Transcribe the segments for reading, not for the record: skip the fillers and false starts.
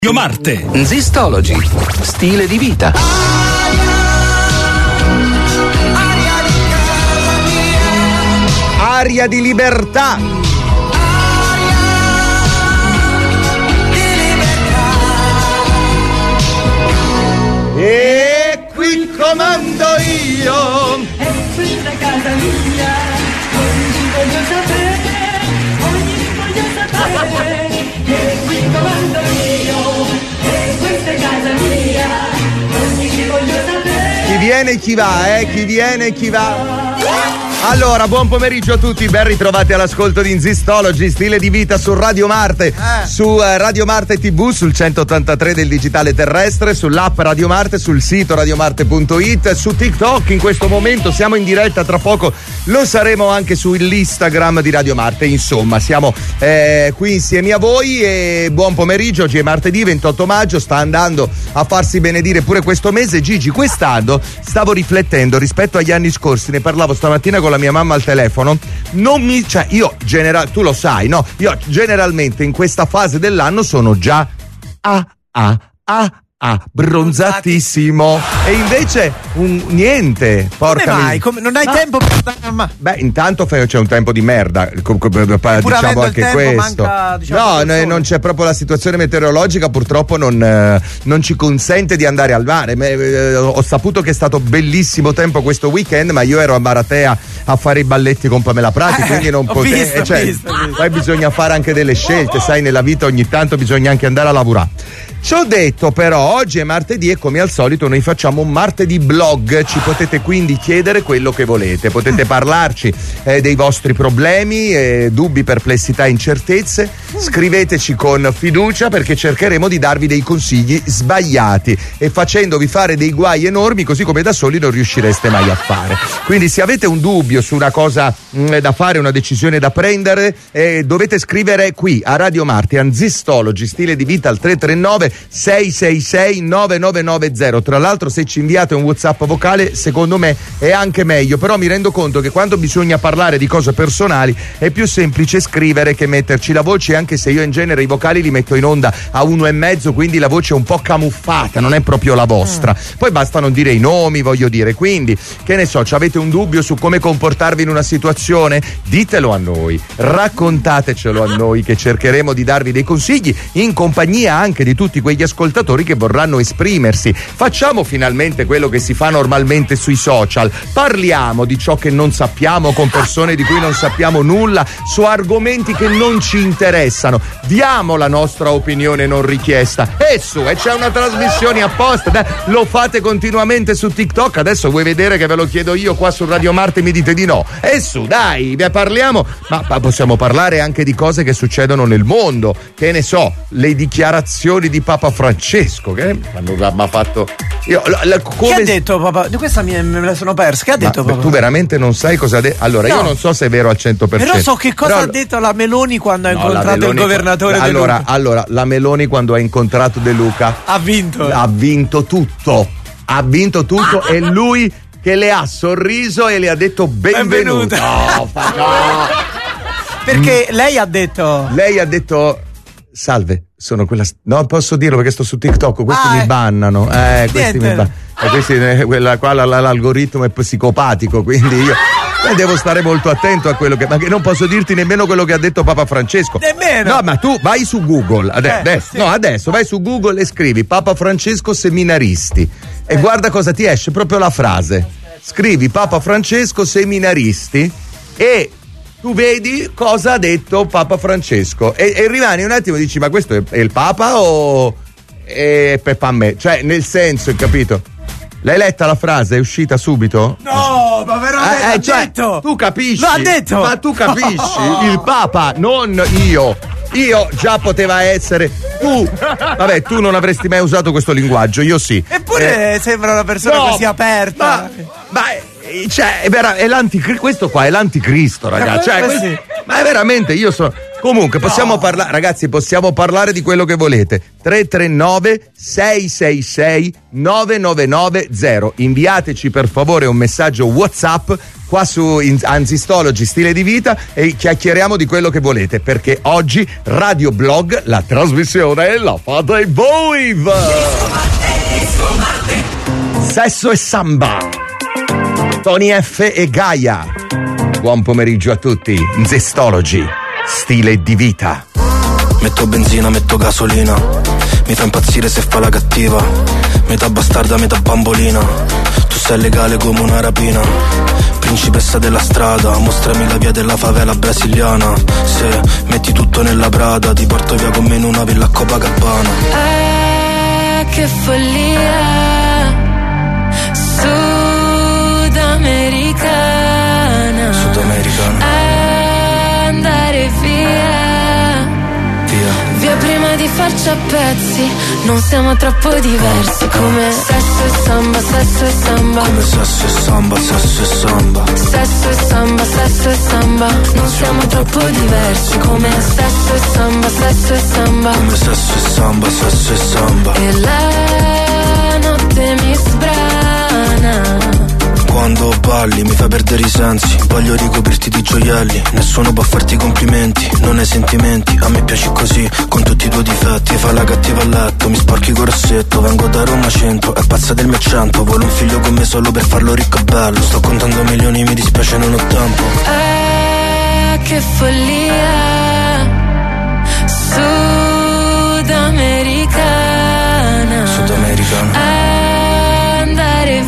Radio Marte. Zistology, stile di vita. Aria di libertà. E qui comando io. È questa casa mia, oggi voglio sapere, che qui comando io, è questa casa mia, oggi voglio sapere. Chi viene e chi va, chi viene e chi va. Allora, buon pomeriggio a tutti, ben ritrovati all'ascolto di Zistology, stile di vita su Radio Marte, su Radio Marte TV, sul 183 del digitale terrestre, sull'app Radio Marte, sul sito radiomarte.it, su TikTok in questo momento, siamo in diretta, tra poco lo saremo anche sull'Instagram di Radio Marte, insomma, siamo qui insieme a voi e buon pomeriggio, oggi è martedì 28 maggio, sta andando a farsi benedire pure questo mese. Gigi, quest'anno stavo riflettendo rispetto agli anni scorsi, ne parlavo stamattina con la mia mamma al telefono, tu lo sai, no? Io generalmente in questa fase dell'anno sono già bronzatissimo e invece niente, porca come mai? Non hai tempo per stare a mamma? Beh, intanto c'è un tempo di merda, diciamo anche questo. Manca, diciamo, no, non c'è proprio la situazione meteorologica, purtroppo non ci consente di andare al mare. Ho saputo che è stato bellissimo tempo questo weekend, ma io ero a Maratea a fare i balletti con Pamela Prati, quindi non potevo. Poi bisogna fare anche delle scelte, sai, nella vita ogni tanto bisogna anche andare a lavorare. Ci ho detto però, oggi è martedì e come al solito noi facciamo un martedì blog, ci potete quindi chiedere quello che volete, potete parlarci dei vostri problemi, dubbi, perplessità, incertezze, scriveteci con fiducia perché cercheremo di darvi dei consigli sbagliati e facendovi fare dei guai enormi così come da soli non riuscireste mai a fare. Quindi se avete un dubbio su una cosa da fare, una decisione da prendere, dovete scrivere qui a Radio Marte, a Zistology, stile di vita al 339 666 9990. Tra l'altro se ci inviate un WhatsApp vocale secondo me è anche meglio, però mi rendo conto che quando bisogna parlare di cose personali è più semplice scrivere che metterci la voce, anche se io in genere i vocali li metto in onda a 1,5, quindi la voce è un po' camuffata, non è proprio la vostra. Poi basta non dire i nomi, voglio dire, quindi che ne so, avete un dubbio su come comportarvi in una situazione? Ditelo a noi, raccontatecelo a noi che cercheremo di darvi dei consigli in compagnia anche di tutti quegli ascoltatori che vorranno esprimersi. Facciamo finalmente quello che si fa normalmente sui social, parliamo di ciò che non sappiamo con persone di cui non sappiamo nulla, su argomenti che non ci interessano, diamo la nostra opinione non richiesta e c'è una trasmissione apposta, lo fate continuamente su TikTok, adesso vuoi vedere che ve lo chiedo io qua su Radio Marte, mi dite di no, dai, parliamo, ma possiamo parlare anche di cose che succedono nel mondo, che ne so, le dichiarazioni di Papa Francesco che mi ha fatto che ha detto Papa? Di questa me la sono persa. Che ha detto Papa? Tu veramente non sai cosa ha detto? Allora, no. Io non so se è vero al 100%. Però so che cosa ha detto la Meloni quando ha incontrato il governatore De Luca. Allora, la Meloni quando ha incontrato De Luca ha vinto tutto. È lui che le ha sorriso e le ha detto benvenuto. No. Perché lei ha detto salve, sono quella. No, posso dirlo perché sto su TikTok, questi mi bannano. Questi mi bannano. Quella qua l'algoritmo è psicopatico, quindi io devo stare molto attento a quello ma che non posso dirti nemmeno quello che ha detto Papa Francesco. Nemmeno. No, ma tu vai su Google adesso vai su Google e scrivi Papa Francesco seminaristi e guarda cosa ti esce, proprio la frase. Scrivi Papa Francesco seminaristi e tu vedi cosa ha detto Papa Francesco e rimani un attimo e dici ma questo è il Papa o è Peppa a me? Cioè, nel senso, hai capito? L'hai letta la frase? È uscita subito? No, ma veramente ha detto! Tu capisci? Lo ha detto! Ma tu capisci? No. Il Papa, non io già poteva essere tu. Vabbè, tu non avresti mai usato questo linguaggio, io sì. Eppure sembra una persona così aperta. Ma cioè, questo qua è l'anticristo, ragazzi. Ma è veramente, io sono. Comunque possiamo parlare, ragazzi, possiamo parlare di quello che volete. 339 666 9990. Inviateci per favore un messaggio WhatsApp qua su Anzistology Stile di Vita e chiacchieriamo di quello che volete, perché oggi Radio Blog, la trasmissione la fate voi. Sesso e samba, Tony F e Gaia. Buon pomeriggio a tutti. Zestology Stile di Vita. Metto benzina, metto gasolina, mi fa impazzire se fa la cattiva, metà bastarda, metà bambolina. Tu sei legale come una rapina, principessa della strada, mostrami la via della favela brasiliana. Se metti tutto nella Prada, ti porto via con me in una villa a Copacabana. Che follia sudamericana, andare via prima di farci a pezzi, non siamo troppo diversi, come sesso e samba, sesso e samba, come sesso e samba, sesso e samba, sesso e samba, sesso e samba, non siamo troppo diversi, come sesso e samba, sesso e samba, come sesso e samba, sesso e samba. E la notte mi sbrana, quando balli mi fai perdere i sensi, voglio ricoprirti di gioielli, nessuno può farti complimenti, non hai sentimenti, a me piaci così, con tutti i tuoi difetti, fai la cattiva a letto, mi sporchi col rossetto, vengo da Roma centro, è pazza del mio accento, vuole un figlio con me solo per farlo ricco e bello, sto contando milioni, mi dispiace non ho tempo. Che follia sudamericana, andare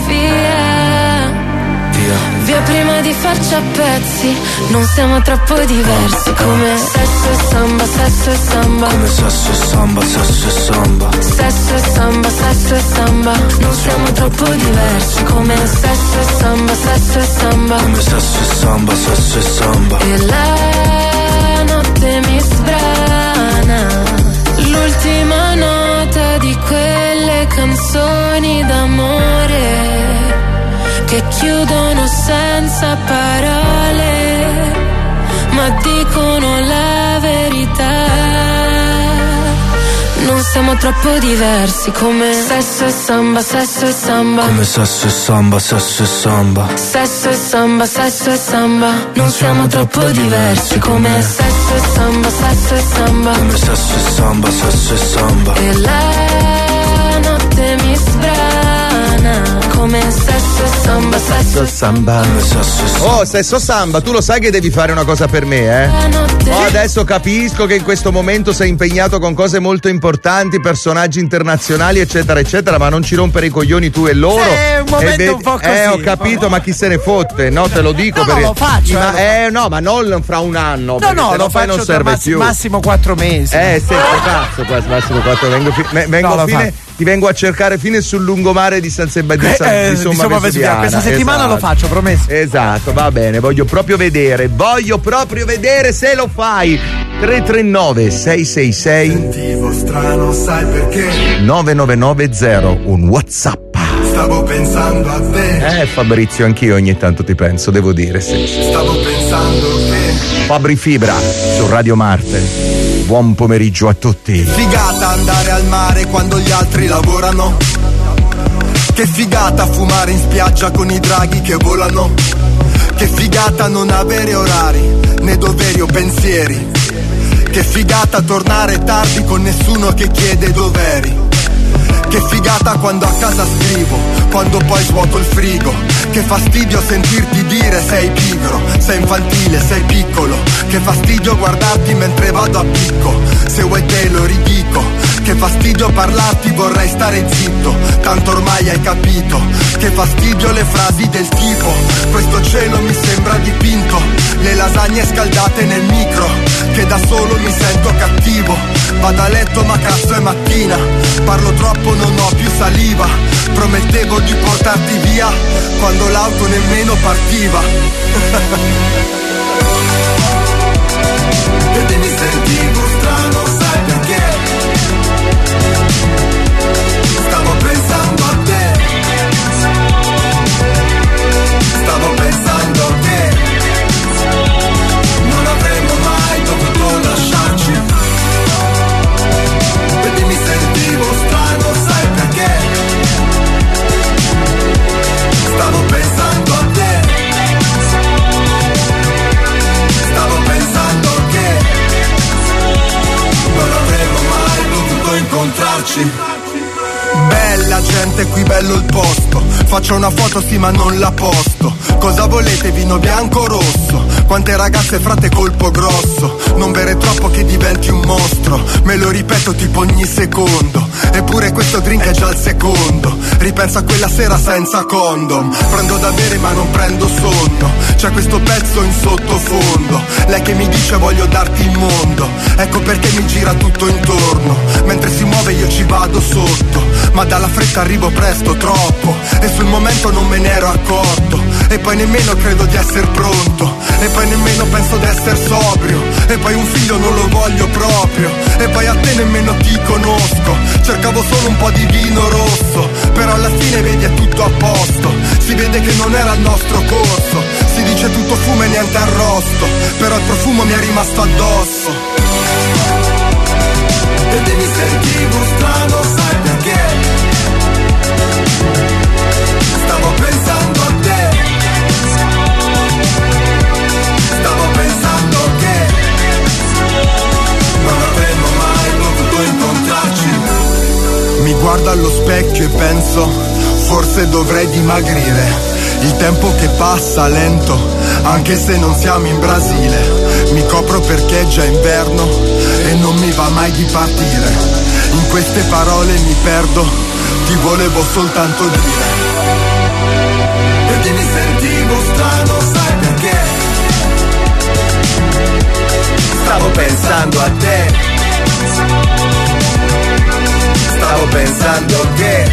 via prima di farci a pezzi, non siamo troppo diversi, come sesso e samba, sesso e samba, come sesso e samba, sesso e samba, sesso e samba, sesso e samba, non siamo troppo diversi, come sesso e samba, sesso e samba, come sesso e samba, sesso e samba. E la notte mi sbrana, l'ultima nota di quelle canzoni d'amore che chiudono senza parole, ma dicono la verità. Non siamo troppo diversi, come sesso e samba, sesso e samba, come sesso e samba, sesso e samba, sesso e samba, sesso e samba. Non siamo troppo diversi, come sesso e samba, sesso e samba, come sesso e samba, sesso e samba. E la notte mi sbrana, come sesso e samba, sesso e samba, come sesso e samba. Oh, sesso samba, tu lo sai che devi fare una cosa per me, eh? Oh, adesso capisco che in questo momento sei impegnato con cose molto importanti, personaggi internazionali, eccetera, eccetera, ma non ci rompere i coglioni tu e loro. È un momento un po' così. Ho capito, ma chi se ne fotte? No, te lo dico no, perché. No, lo faccio. No, ma non fra un anno. No, lo poi faccio non serve più. Massimo 4 mesi. Senti, cazzo, qua massimo 4 ti vengo a cercare fine sul lungomare di San Sebastiano di Somma Vesuviana. Questa settimana esatto. lo faccio, promesso. Esatto, va bene, voglio proprio vedere se lo fai. 339 666 sentivo strano, sai perché? 9990, un WhatsApp. Stavo pensando a te. Fabrizio, anch'io ogni tanto ti penso, devo dire, sì. Stavo pensando che Fabri Fibra su Radio Marte. Buon pomeriggio a tutti. Figata andare al mare quando gli altri lavorano. Che figata fumare in spiaggia con i draghi che volano. Che figata non avere orari, né doveri o pensieri. Che figata tornare tardi con nessuno che chiede dov'eri. Che figata quando a casa scrivo, quando poi svuoto il frigo. Che fastidio sentirti dire sei pigro, sei infantile, sei piccolo. Che fastidio guardarti mentre vado a picco, se vuoi te lo ridico. Che fastidio parlarti, vorrei stare zitto, tanto ormai hai capito. Che fastidio le frasi del tipo, questo cielo mi sembra dipinto. Le lasagne scaldate nel micro, che da solo mi sento cattivo. Vado a letto ma cazzo è mattina, parlo troppo non ho più saliva. Promettevo di portarti via quando l'auto nemmeno partiva. Vedi mi sentivo strano, sai perché? Stavo pensando a te. Stavo pensando che non avremmo mai dovuto lasciarci. Vedi mi sentivo strano, sai perché? Stavo pensando a te. Bella gente, qui bello il posto. Faccio una foto sì ma non la posto. Cosa volete, vino bianco o rosso? Quante ragazze frate colpo grosso. Non bere troppo che diventi un mostro. Me lo ripeto tipo ogni secondo. Eppure questo drink è già il secondo. Ripenso a quella sera senza condom. Prendo da bere ma non prendo sonno. C'è questo pezzo in sottofondo. Lei che mi dice voglio darti il mondo. Ecco perché mi gira tutto intorno. Mentre si muove io ci vado sotto. Ma dalla fretta arrivo presto, troppo. E sul momento non me ne ero accorto. E poi nemmeno credo di essere pronto. E poi nemmeno penso di essere sobrio. E poi un figlio non lo voglio proprio. E poi a te nemmeno ti conosco. Cercavo solo un po' di vino rosso. Però alla fine vedi è tutto a posto. Si vede che non era il nostro corso. Si dice tutto fumo e niente arrosto. Però il profumo mi è rimasto addosso. E te mi sentivo strano, sai perché? Stavo pensando a te. Stavo pensando che non avremmo mai potuto incontrarci. Mi guardo allo specchio e penso, forse dovrei dimagrire. Il tempo che passa lento, anche se non siamo in Brasile. Mi copro perché è già inverno e non mi va mai di partire. In queste parole mi perdo, ti volevo soltanto dire. Perché mi sentivo strano, sai perché? Stavo pensando a te. Stavo pensando che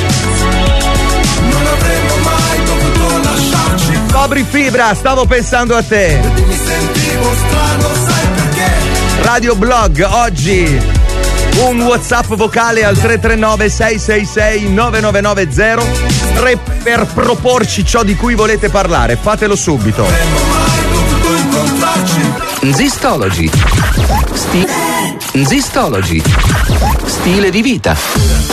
non avremmo mai dovuto lasciarci. Cobri Fibra, stavo pensando a te. Mi sentivo strano, sai perché? Radio Blog, oggi un WhatsApp vocale al 339 666 9990 per proporci ciò di cui volete parlare. Fatelo subito. Zistology. Zistology. Stile di vita.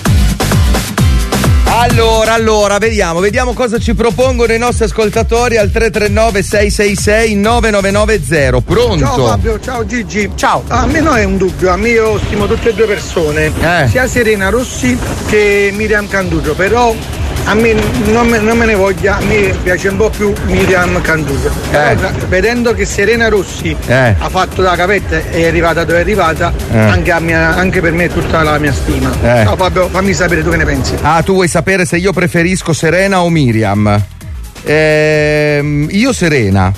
Allora, vediamo cosa ci propongono i nostri ascoltatori al 339 666 9990. Pronto? Ciao Fabio, ciao Gigi. Ciao. A me no è un dubbio, a me io stimo tutte e due persone, sia Serena Rossi che Miriam Candugio, però a me non me ne voglia, a me piace un po' più Miriam Candugio. Vedendo che Serena Rossi ha fatto da capetta e è arrivata dove è arrivata, anche per me è tutta la mia stima. No, Fabio, fammi sapere tu che ne pensi. Ah, tu vuoi sapere se io preferisco Serena o Miriam? Io Serena.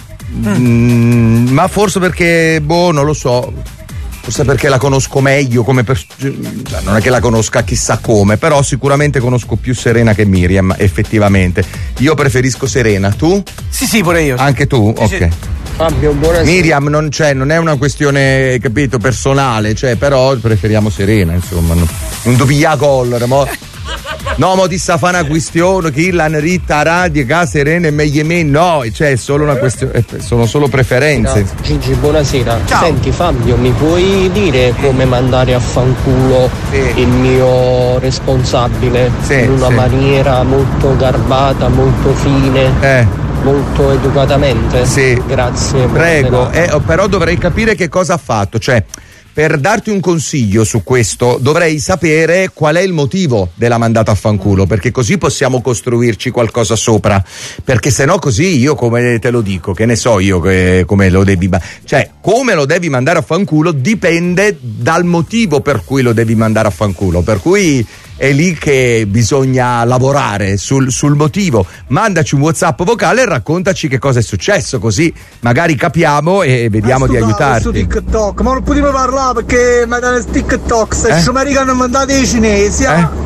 Ma forse perché, non lo so. Forse perché la conosco meglio non è che la conosca chissà come, però sicuramente conosco più Serena che Miriam, effettivamente. Io preferisco Serena, tu? Sì, pure io. Anche tu? Sì, ok. sì. Fabio, buonasera. Miriam non è una questione, capito, personale, però preferiamo Serena, insomma. Non dobbiamo collere, no, mo ti sta fa una questione che l'hanno ritta radio, che Serena è meglio me, no, è solo una questione, sono solo preferenze. No, Gigi, buonasera. Ciao. Senti Fabio, mi puoi dire come mandare a fanculo il mio responsabile in una maniera molto garbata, molto fine? Molto educatamente? Sì. Grazie. Prego, però dovrei capire che cosa ha fatto, per darti un consiglio su questo dovrei sapere qual è il motivo della mandata a fanculo, perché così possiamo costruirci qualcosa sopra, perché sennò così io come te lo dico, che ne so io come lo devi, come lo devi mandare a fanculo dipende dal motivo per cui lo devi mandare a fanculo, per cui è lì che bisogna lavorare sul motivo. Mandaci un WhatsApp vocale e raccontaci che cosa è successo, così magari capiamo e vediamo di aiutarti. Su TikTok, ma non potevo parlare perché mi danno TikTok, se ci hanno mandato i cinesi.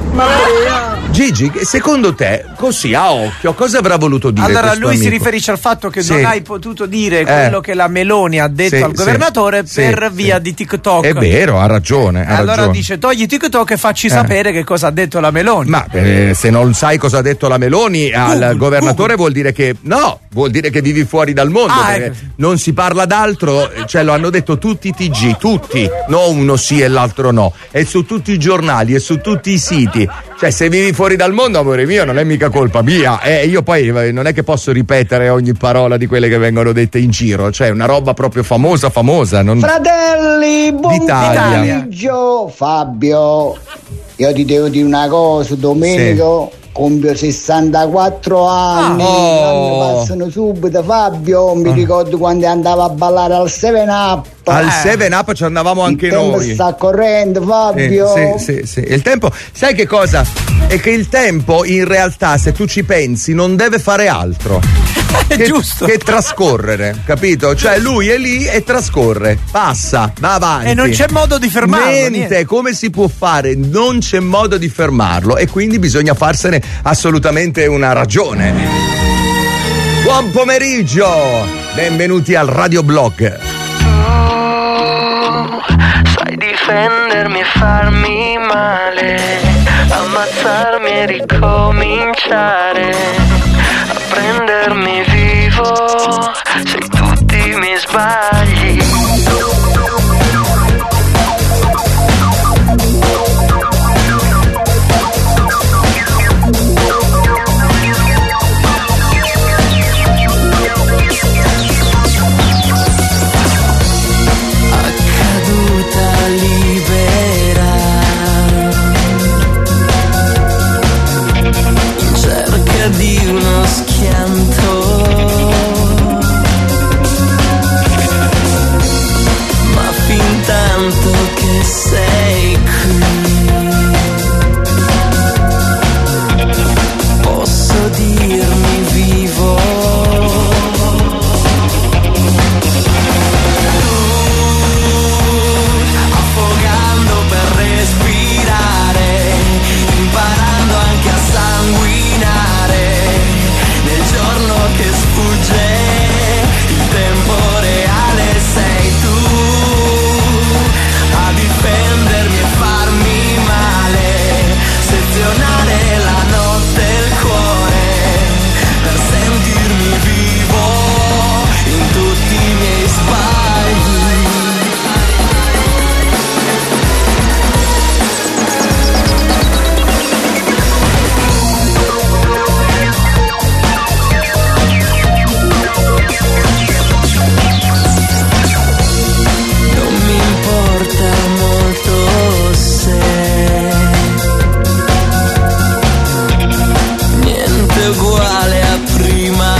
Gigi, secondo te, così a occhio, cosa avrà voluto dire? Allora lui amico? si riferisce al fatto che non hai potuto dire quello che la Meloni ha detto al governatore per via di TikTok. È vero, ha ragione. Allora dice togli TikTok e facci sapere che cosa ha detto la Meloni. Ma se non sai cosa ha detto la Meloni al governatore vuol dire che vivi fuori dal mondo, perché non si parla d'altro, lo hanno detto tutti i TG, tutti, non uno sì e l'altro no, e su tutti i giornali e su tutti i siti. Se vivi fuori dal mondo, amore mio, non è mica colpa mia, io poi non è che posso ripetere ogni parola di quelle che vengono dette in giro, una roba proprio famosa. Fratelli, buon pomeriggio, Fabio. io ti devo dire una cosa, Domenico. Sì. Compio 64 anni, passano subito. Fabio, mi ricordo quando andava a ballare al 7-Up. Al 7-Up ci andavamo anche noi. Il tempo sta correndo, Fabio. Sì. Il tempo, sai che cosa? È che il tempo in realtà, se tu ci pensi, non deve fare altro che trascorrere, capito? Cioè lui è lì e trascorre, passa, va avanti. E non c'è modo di fermarlo. Niente, come si può fare? Non c'è modo di fermarlo e quindi bisogna farsene assolutamente una ragione. Buon pomeriggio, benvenuti al Radioblog. Sai difendermi e farmi male, ammazzarmi e ricominciare, a prendermi vivo se tutti mi sbagli. Di uno schianto, ma fin tanto che sei qui, posso dirmi vivo. Affogando per respirare, imparando anche a sanguinare. Nel giorno che sfugge, il tempo reale sei tu, a difendermi e farmi male, sezionare la notte e il cuore, per sentirmi vivo in tutti i miei sbagli. Uguale a prima,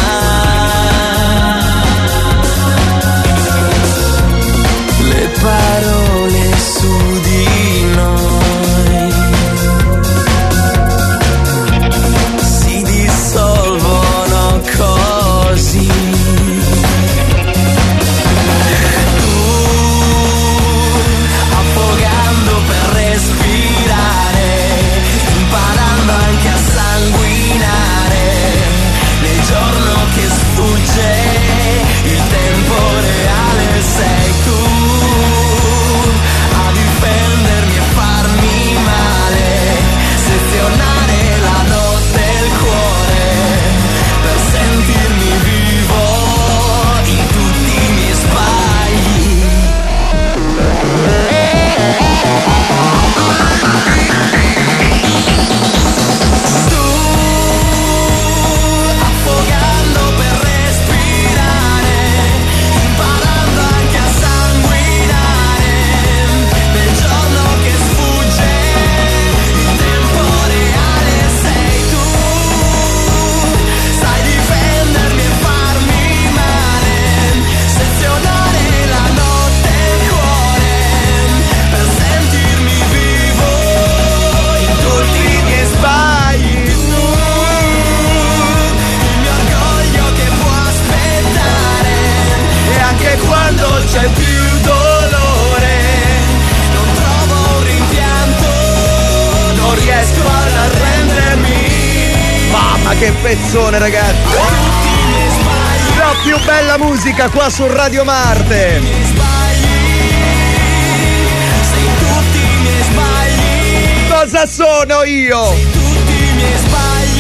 le parole su di noi si dissolvono così. Tu, affogando per respirare, imparando anche a sanguinare. Nel giorno che sfugge, il tempo reale sei tu, a difendermi e farmi male, sezionare la notte e il cuore, per sentirmi vivo in tutti i miei sbagli. Affogando per respirare, imparando anche a sanguinare. Nel giorno che sfugge, il tempo reale sei tu, sai difendermi e farmi male, sezionare la notte e il cuore, per sentirmi vivo in tutti i miei sbagli. Anche quando c'è più dolore, non trovo un rimpianto, non riesco ad arrendermi. Mamma che pezzone, ragazzi! La più bella musica qua su Radio Marte. Sei tutti i miei sbagli. Cosa sono io? Sei tutti i miei sbagli.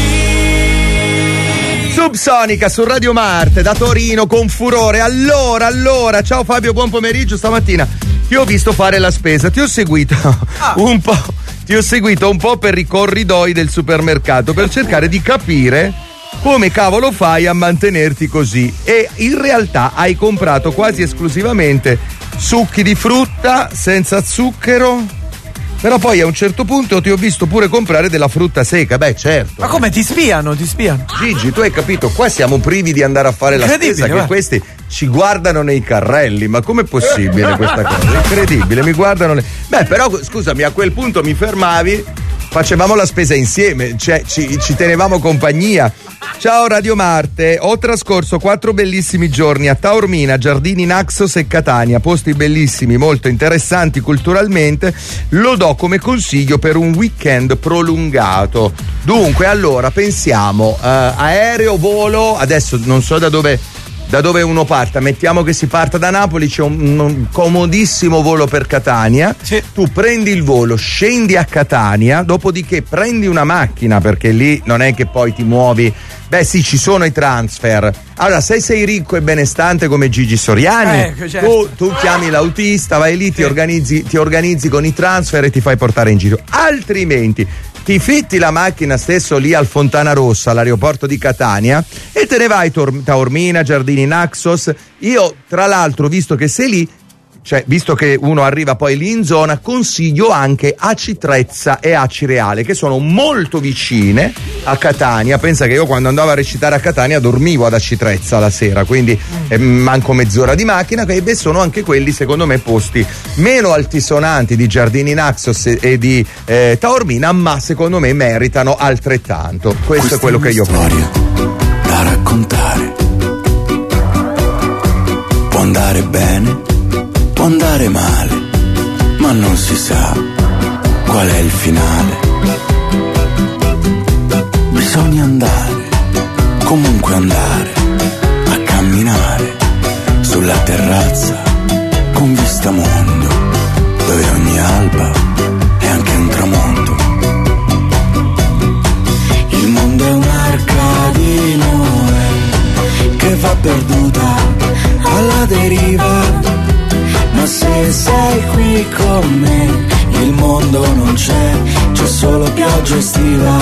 Subsonica su Radio Marte da Torino con furore. Allora, ciao Fabio, buon pomeriggio. Stamattina ti ho visto fare la spesa, ti ho seguito un po'. Ti ho seguito un po' per i corridoi del supermercato per cercare di capire come cavolo fai a mantenerti così. E in realtà hai comprato quasi esclusivamente succhi di frutta senza zucchero Però poi a un certo punto ti ho visto pure comprare della frutta secca. Beh, certo. Ma come, ti spiano? Gigi, tu hai capito, qua siamo privi di andare a fare la spesa, che questi ci guardano nei carrelli. Ma com'è possibile questa cosa? Incredibile, mi guardano Beh, però scusami, a quel punto mi fermavi, facevamo la spesa insieme, cioè ci tenevamo compagnia. Ciao Radio Marte, ho trascorso 4 bellissimi giorni a Taormina, Giardini Naxos e Catania, posti bellissimi, molto interessanti culturalmente, lo do come consiglio per un weekend prolungato. Dunque, allora, pensiamo, aereo, volo, adesso non so da dove uno parta, mettiamo che si parta da Napoli, c'è un comodissimo volo per Catania, sì. Tu prendi il volo, scendi a Catania, dopodiché prendi una macchina, perché lì non è che poi ti muovi. Beh sì, ci sono i transfer. Allora, se sei ricco e benestante come Gigi Soriani, certo. tu chiami l'autista, vai lì, sì. ti organizzi con i transfer e ti fai portare in giro. Altrimenti ti fitti la macchina stesso lì al Fontana Rossa, all'aeroporto di Catania, e te ne vai Taormina, Giardini Naxos. Io, tra l'altro, visto che sei lì, cioè visto che uno arriva poi lì in zona, consiglio anche Aci Trezza e Aci Reale, che sono molto vicine a Catania. Pensa che io quando andavo a recitare a Catania dormivo ad Aci Trezza la sera, quindi manco mezz'ora di macchina, e beh, sono anche quelli secondo me posti meno altisonanti di Giardini Naxos e di Taormina, ma secondo me meritano altrettanto. Questo è quello che io storia da raccontare. Può andare bene, può andare male, ma non si sa qual è il finale. Bisogna andare, comunque andare, a camminare sulla terrazza con vista mondo, dove ogni alba è anche un tramonto. Il mondo è un'arca di Noè che va perduta alla deriva. Ma se sei qui con me, il mondo non c'è solo pioggia estiva.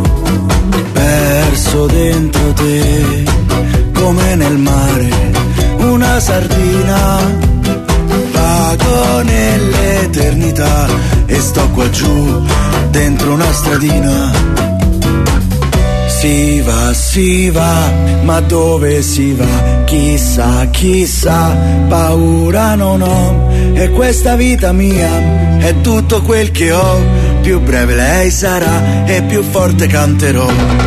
Perso dentro te, come nel mare, una sardina. Vago nell'eternità e sto qua giù, dentro una stradina. Si va, ma dove si va? Chissà, chissà, paura non ho. E questa vita mia è tutto quel che ho. Più breve lei sarà e più forte canterò.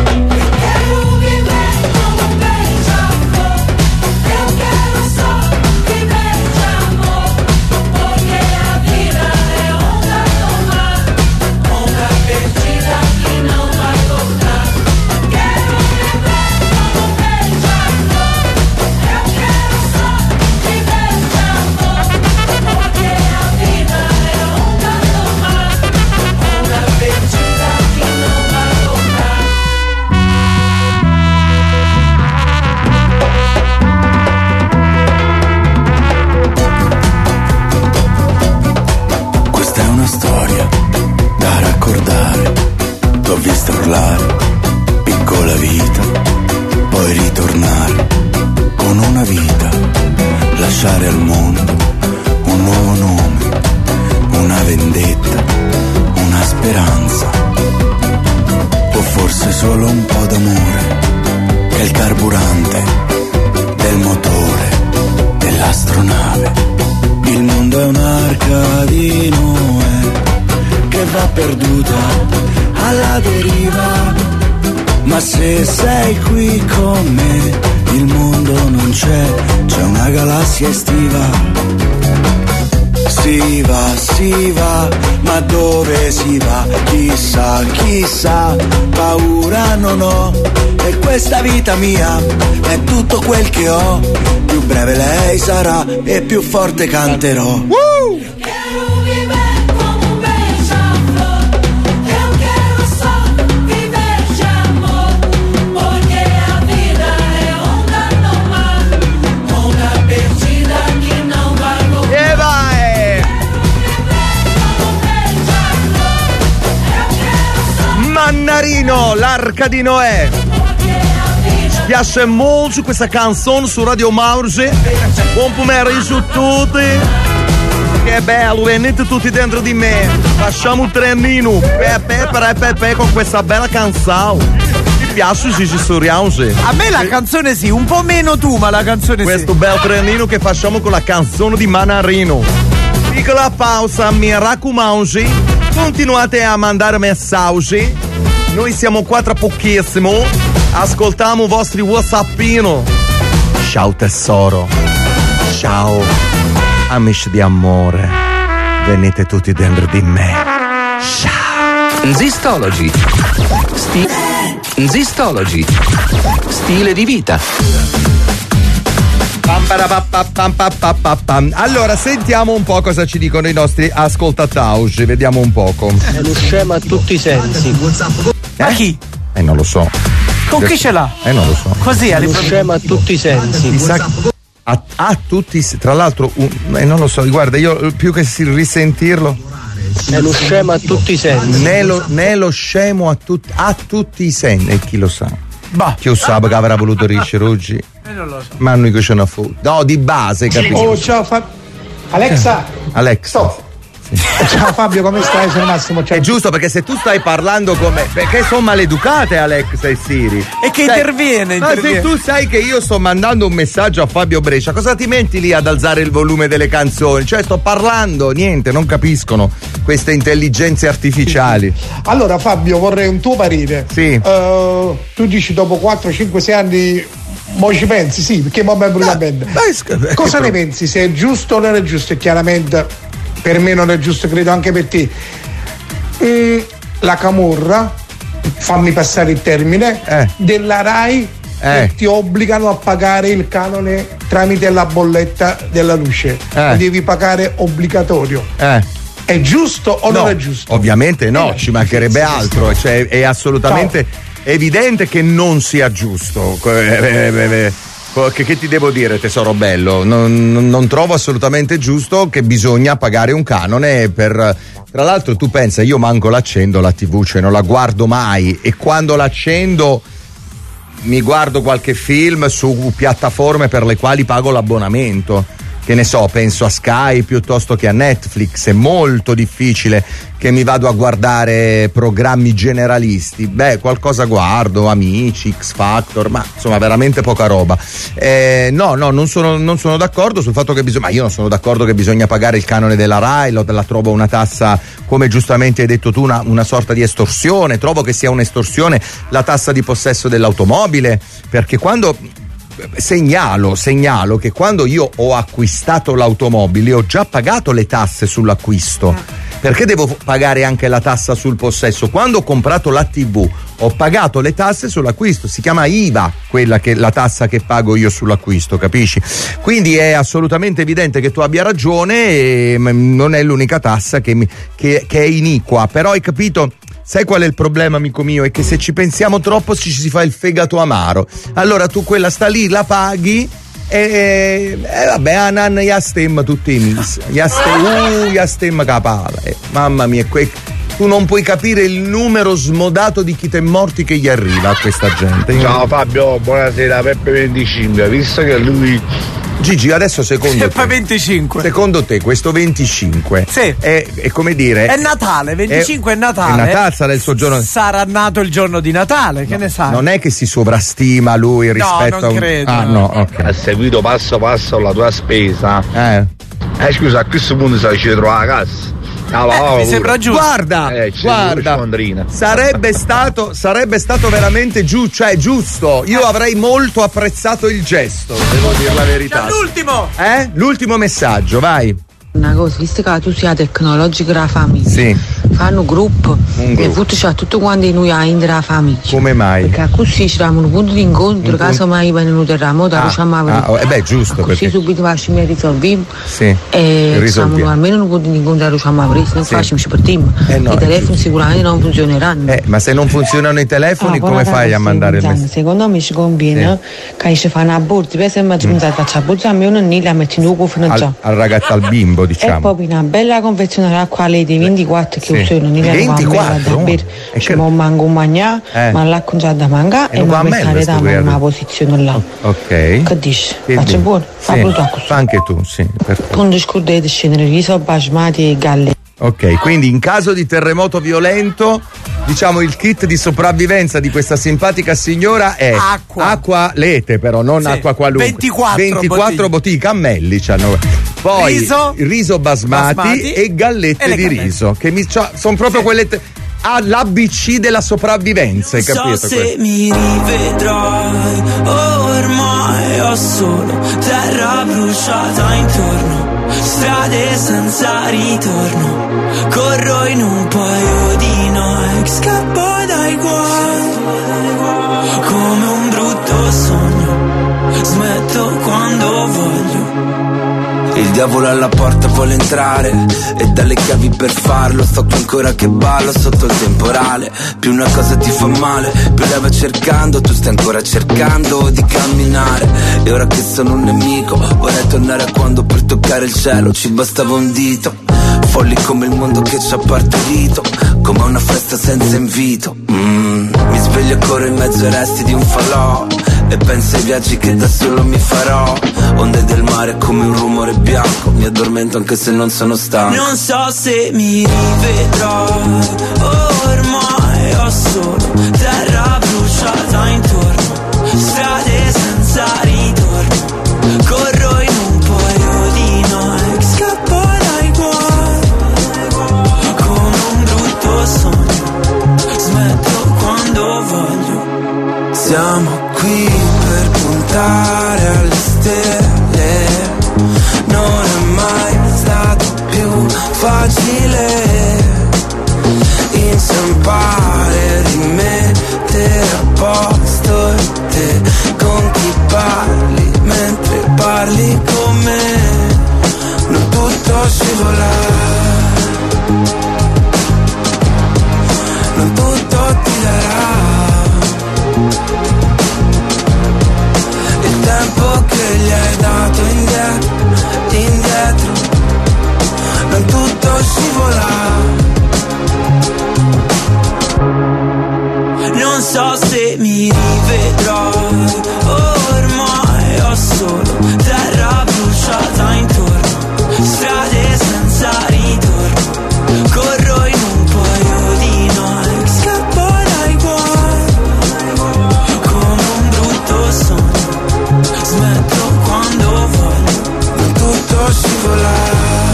Piccola vita, poi ritornare con una vita, lasciare al mondo un nuovo nome, una vendetta, una speranza, o forse solo un po' d'amore, che è il carburante del motore dell'astronave. Il mondo è un'arca di Noè che va perduta alla deriva. Ma se sei qui con me, il mondo non c'è una galassia estiva. Si va, ma dove si va? Chissà, chissà, paura non ho. E questa vita mia è tutto quel che ho. Più breve lei sarà e più forte canterò. Mannarino, l'Arca di Noè. Ci piace molto questa canzone su Radio Mause. Buon pomeriggio a tutti. che bello, venite tutti dentro di me. Facciamo un trenino con questa bella canzone. Ti piace Gigi Suriange? A me la canzone sì, un po' meno tu, ma la canzone questo sì. Questo bel trenino che facciamo con la canzone di Manarino. Piccola pausa, mi raccomando, continuate a mandare messaggi. Noi siamo qua tra pochissimo. Ascoltiamo i vostri WhatsAppino. Ciao tesoro. Ciao amici di amore. Venite tutti dentro di me. Ciao. Zistology. Zistology. Stile di vita. Allora sentiamo un po' cosa ci dicono i nostri ascoltataugi. Vediamo un poco. È lo scema a tutti i sensi. Ma chi? Non lo so. Con chi ce l'ha? Non lo so. Così è lo scema a tutti i sensi. A tutti, tra l'altro, non lo so, guarda, io più che risentirlo. È lo scema a tutti i sensi. Né lo scemo a tutti i sensi. E chi lo sa? Bah. Chi lo sa che avrà voluto riuscire oggi? Non lo so. Ma noi che ce ne fu. No, di base, capito? Oh, ciao Alexa. Stop. Sì. Ciao Fabio, come stai? Sono Massimo. Ciao. È giusto, perché se tu stai parlando come. Perché sono maleducate Alexa e Siri. E che interviene. Ma se tu sai che io sto mandando un messaggio a Fabio Brescia, cosa ti metti lì ad alzare il volume delle canzoni? Cioè sto parlando, niente, non capiscono queste intelligenze artificiali. Allora Fabio, vorrei un tuo parere. Sì. Tu dici dopo 4, 5, 6 anni. Mo ci pensi? Sì, perché vabbè brutamente. Cosa ne pensi? Se è giusto o non è giusto? E chiaramente per me non è giusto, credo anche per te. La camorra, fammi passare il termine, della Rai che ti obbligano a pagare il canone tramite la bolletta della luce. Devi pagare obbligatorio. È giusto o non è giusto? Ovviamente no, ci mancherebbe altro, cioè è assolutamente evidente che non sia giusto. Che ti devo dire, tesoro bello? Non trovo assolutamente giusto che bisogna pagare un canone per. Tra l'altro tu pensa, io manco l'accendo la TV, cioè non la guardo mai, e quando l'accendo mi guardo qualche film su piattaforme per le quali pago l'abbonamento. Che ne so, penso a Sky piuttosto che a Netflix. È molto difficile che mi vado a guardare programmi generalisti. Qualcosa guardo, Amici, X Factor, ma insomma veramente poca roba. No, non sono d'accordo sul fatto che bisogna. Ma io non sono d'accordo che bisogna pagare il canone della Rai, la trovo una tassa, come giustamente hai detto tu, una sorta di estorsione. Trovo che sia un'estorsione la tassa di possesso dell'automobile, perché quando. Segnalo che quando io ho acquistato l'automobile ho già pagato le tasse sull'acquisto. Perché devo pagare anche la tassa sul possesso? Quando ho comprato la TV ho pagato le tasse sull'acquisto, si chiama IVA la tassa che pago io sull'acquisto, capisci? Quindi è assolutamente evidente che tu abbia ragione, e non è l'unica tassa che è iniqua, però hai capito? Sai qual è il problema, amico mio? È che se ci pensiamo troppo ci si fa il fegato amaro. Allora tu quella sta lì, la paghi e vabbè, anan ya stemma tutti i mis. Ya stemma capala. Mamma mia, tu non puoi capire il numero smodato di chi t'è morti che gli arriva a questa gente. Ciao Fabio, buonasera, Peppe 25. Visto che lui Gigi, adesso secondo te 25. Secondo te questo 25 sì. è come dire? È Natale, 25 è Natale. È Natale, sarà il suo giorno. Sarà nato il giorno di Natale, che ne sai? Non è che si sovrastima lui rispetto non credo. Okay. Ha seguito passo passo la tua spesa. Scusa, a questo punto sai ci trova la cassa. Mi sembra giusto. Guarda, sarebbe stato veramente giusto. Io avrei molto apprezzato il gesto, devo dire la verità. L'ultimo! L'ultimo messaggio, vai. Una cosa, visto che tu sia tecnologica della famiglia, sì. Fanno un gruppo e tutti c'ha tutto quanto noi a della famiglia. Come mai? Perché così ci diamo un punto di incontro, caso mai vengono in terremoto, riusciamo a giusto. Così subito facciamo e risolviamo. Sì. E risolviamo almeno un punto di incontro riusciamo a prendere, non facciamo ci partiamo. I telefoni sicuramente non funzioneranno. Ma se non funzionano i telefoni, come fai a mandare il messaggio? Secondo me ci conviene che ci fanno a bordo, per esempio faccio a bordo a me non la metti in un cofano già. Al ragazzo, al bimbo, diciamo. E poi una bella confezione a quale di 24 che non mi viene 24? Che non manco mangiare, ma l'ha cominciato a mangiare e mi mettere da una posizione là. Ok. Che dici? Faccio buono? Fa anche tu, sì. Non discordate scendere riso, basmati e galle. Ok, quindi in caso di terremoto violento, diciamo il kit di sopravvivenza di questa simpatica signora è acqua lete, però non acqua qualunque. 24 bottiglie, cammelli c'hanno. Poi riso basmati e gallette di riso, che sono proprio quelle l'ABC della sopravvivenza, hai capito? Non so se mi rivedrai, ormai ho solo terra bruciata intorno, strade senza ritorno, corro in un paio di Nike, scappo dai guai, come un brutto sogno, smetto quando voglio. Il diavolo alla porta vuole entrare e dalle chiavi per farlo, sto qui ancora che ballo sotto il temporale. Più una cosa ti fa male, più la vai cercando, tu stai ancora cercando di camminare. E ora che sono un nemico vorrei tornare a quando per toccare il cielo ci bastava un dito. Folli come il mondo che ci ha partorito, come una festa senza invito. Mi sveglio e corro in mezzo ai resti di un falò e penso ai viaggi che da solo mi farò. Onde del mare come un rumore bianco, mi addormento anche se non sono stanco. Non so se mi rivedrai, ormai ho solo terra bruciata intorno, strade senza ritorno, corro in un paio di Nike, scappo dai guai, come un brutto sogno, smetto quando voglio. Siamo qui per puntare alle stelle, non è mai stato più facile inciampare, rimettere a posto te con chi parli mentre parli con me, non tutto scivola, non tutto ti darà il tempo che gli hai dato indietro, non tutto scivola. Non so se mi rivedrai, ormai ho solo terra bruciata intorno, strade senza ritorno, corro in un paio di Nike, scappo dai guai, come un brutto sogno, smetto quando voglio, non tutto scivola,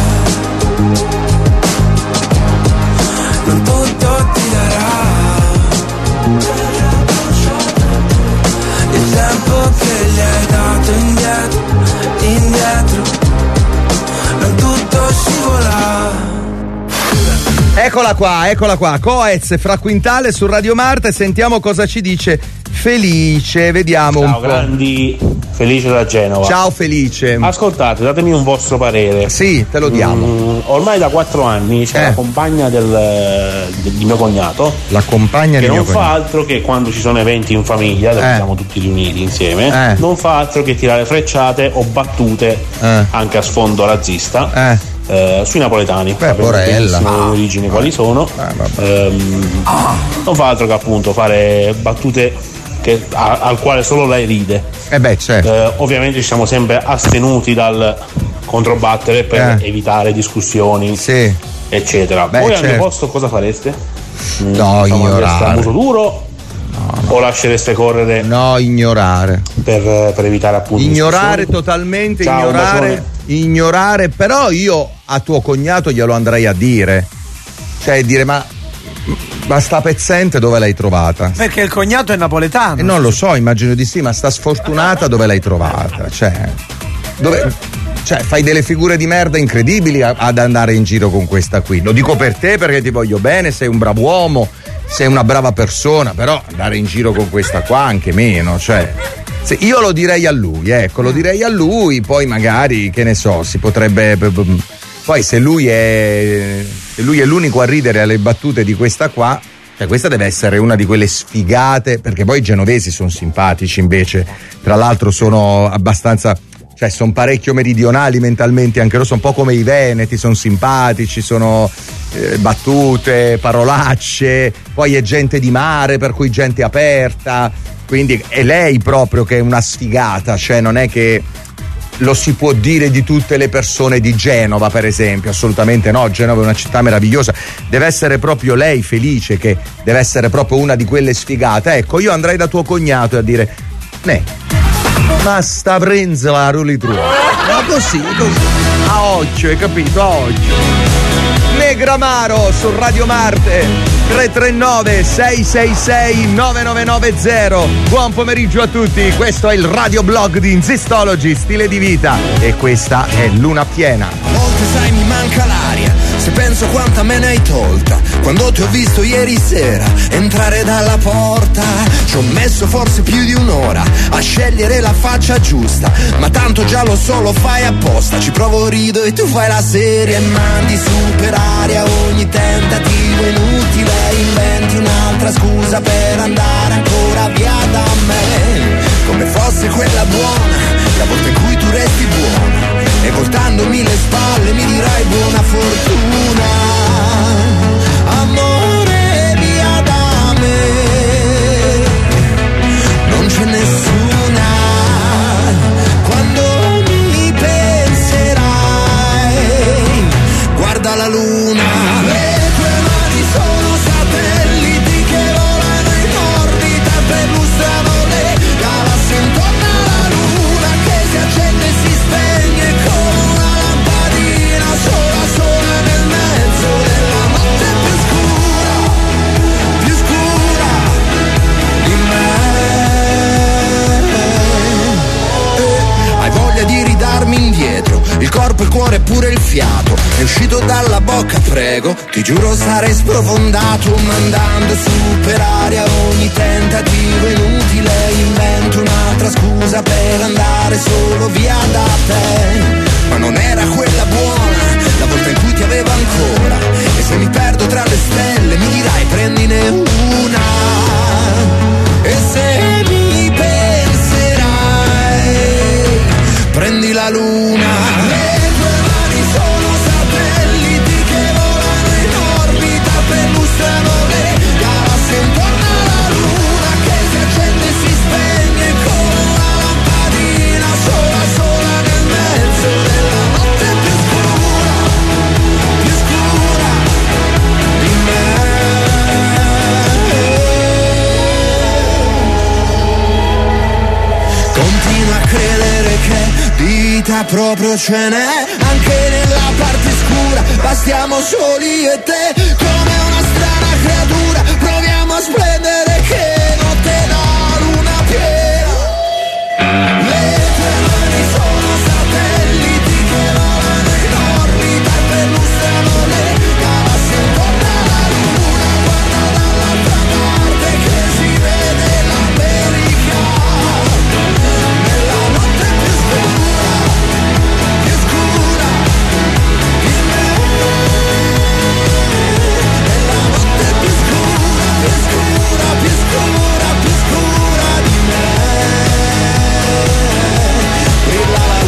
non tutto ti darà il tempo che gli hai dato indietro, non tutto scivola. Eccola qua, Coez fra Quintale su Radio Marta e sentiamo cosa ci dice Felice, vediamo. Ciao, un po'. grandi, Felice da Genova. Ciao Felice. Ascoltate, datemi un vostro parere. Sì, te lo diamo. Ormai da 4 anni c'è la compagna di mio cognato. La compagna che di mio non fa altro che quando ci sono eventi in famiglia, dove siamo tutti riuniti insieme, non fa altro che tirare frecciate o battute anche a sfondo razzista. Sui napoletani, le origini quali sono, non fa altro che appunto fare battute al quale solo lei ride. Certo. Ovviamente ci siamo sempre astenuti dal controbattere per evitare discussioni, eccetera. Voi al mio posto cosa fareste? No, ignorare. A muso duro? O lascereste correre? No, ignorare. Per evitare appunto ignorare totalmente. Ignorare, però io a tuo cognato glielo andrei a dire, cioè dire ma sta pezzente dove l'hai trovata? Perché il cognato è napoletano. Non lo so, immagino di sì, ma sta sfortunata dove l'hai trovata? Cioè fai delle figure di merda incredibili ad andare in giro con questa qui. Lo dico per te perché ti voglio bene, sei un bravo uomo, sei una brava persona, però andare in giro con questa qua anche meno, cioè. Io lo direi a lui, lo direi a lui, poi magari, che ne so, si potrebbe. Poi se lui è l'unico a ridere alle battute di questa qua, cioè questa deve essere una di quelle sfigate, perché poi i genovesi sono simpatici invece, tra l'altro sono abbastanza, cioè sono parecchio meridionali mentalmente, anche loro sono un po' come i veneti, sono simpatici, sono battute, parolacce, poi è gente di mare, per cui gente aperta, quindi è lei proprio che è una sfigata, cioè non è che lo si può dire di tutte le persone di Genova, per esempio, assolutamente no. Genova è una città meravigliosa, deve essere proprio lei felice, che deve essere proprio una di quelle sfigate. Ecco, io andrei da tuo cognato a dire ma sta prensa la rulitruola, ma così a occhio, hai capito, a occhio. Negramaro su Radio Marte 339 666 9990. Buon pomeriggio a tutti, questo è il radio blog di Insistology, stile di vita, e questa è Luna Piena. A volte sai mi manca l'aria, se penso quanta me ne hai tolta, quando ti ho visto ieri sera entrare dalla porta. Ci ho messo forse più di un'ora a scegliere la faccia giusta, ma tanto già lo so, lo fai apposta. Ci provo, rido e tu fai la serie e mandi su per aria ogni tentativo inutile. Inventi un'altra scusa per andare ancora via da me, come fosse quella buona, la volta in cui tu resti buona, e voltandomi le spalle mi dirai buona fortuna. Amore via da me, non c'è nessuna. Quando mi penserai, guarda la luna. Le tue mani sono satelliti che volano in orbita, perlustrano le galassie intorno alla luna, che si accende e si spegne come una lampadina sola sola nel mezzo della notte più scura di me. Hai voglia di ridarmi indietro il corpo, il cuore e pure il fiato, è uscito dalla bocca, prego, ti giuro sarei sprofondato, mandando su per aria ogni tentativo inutile. Invento un'altra scusa per andare solo via da te, ma non era quella buona, la volta in cui ti avevo ancora. E se mi perdo tra le stelle mi dirai prendine una, e se mi penserai prendi la luna. Le tue mani sono satelliti che volano in orbita, perlustrano le galassie intorno alla luna, che si accende e si spegne come una lampadina sola sola nel mezzo della notte più scura di me. Continua a credere che vita proprio ce n'è anche nella parte scura, bastiamo soli e te come una strana creatura, proviamo a splendere che notte la luna piena. Le tue mani sono satelliti che volano in orbita e perlustrano le galassie intorno alla luna, guarda dall'altra parte che si vede l'America nella notte più scura di me. Nella notte più scura di me, brilla la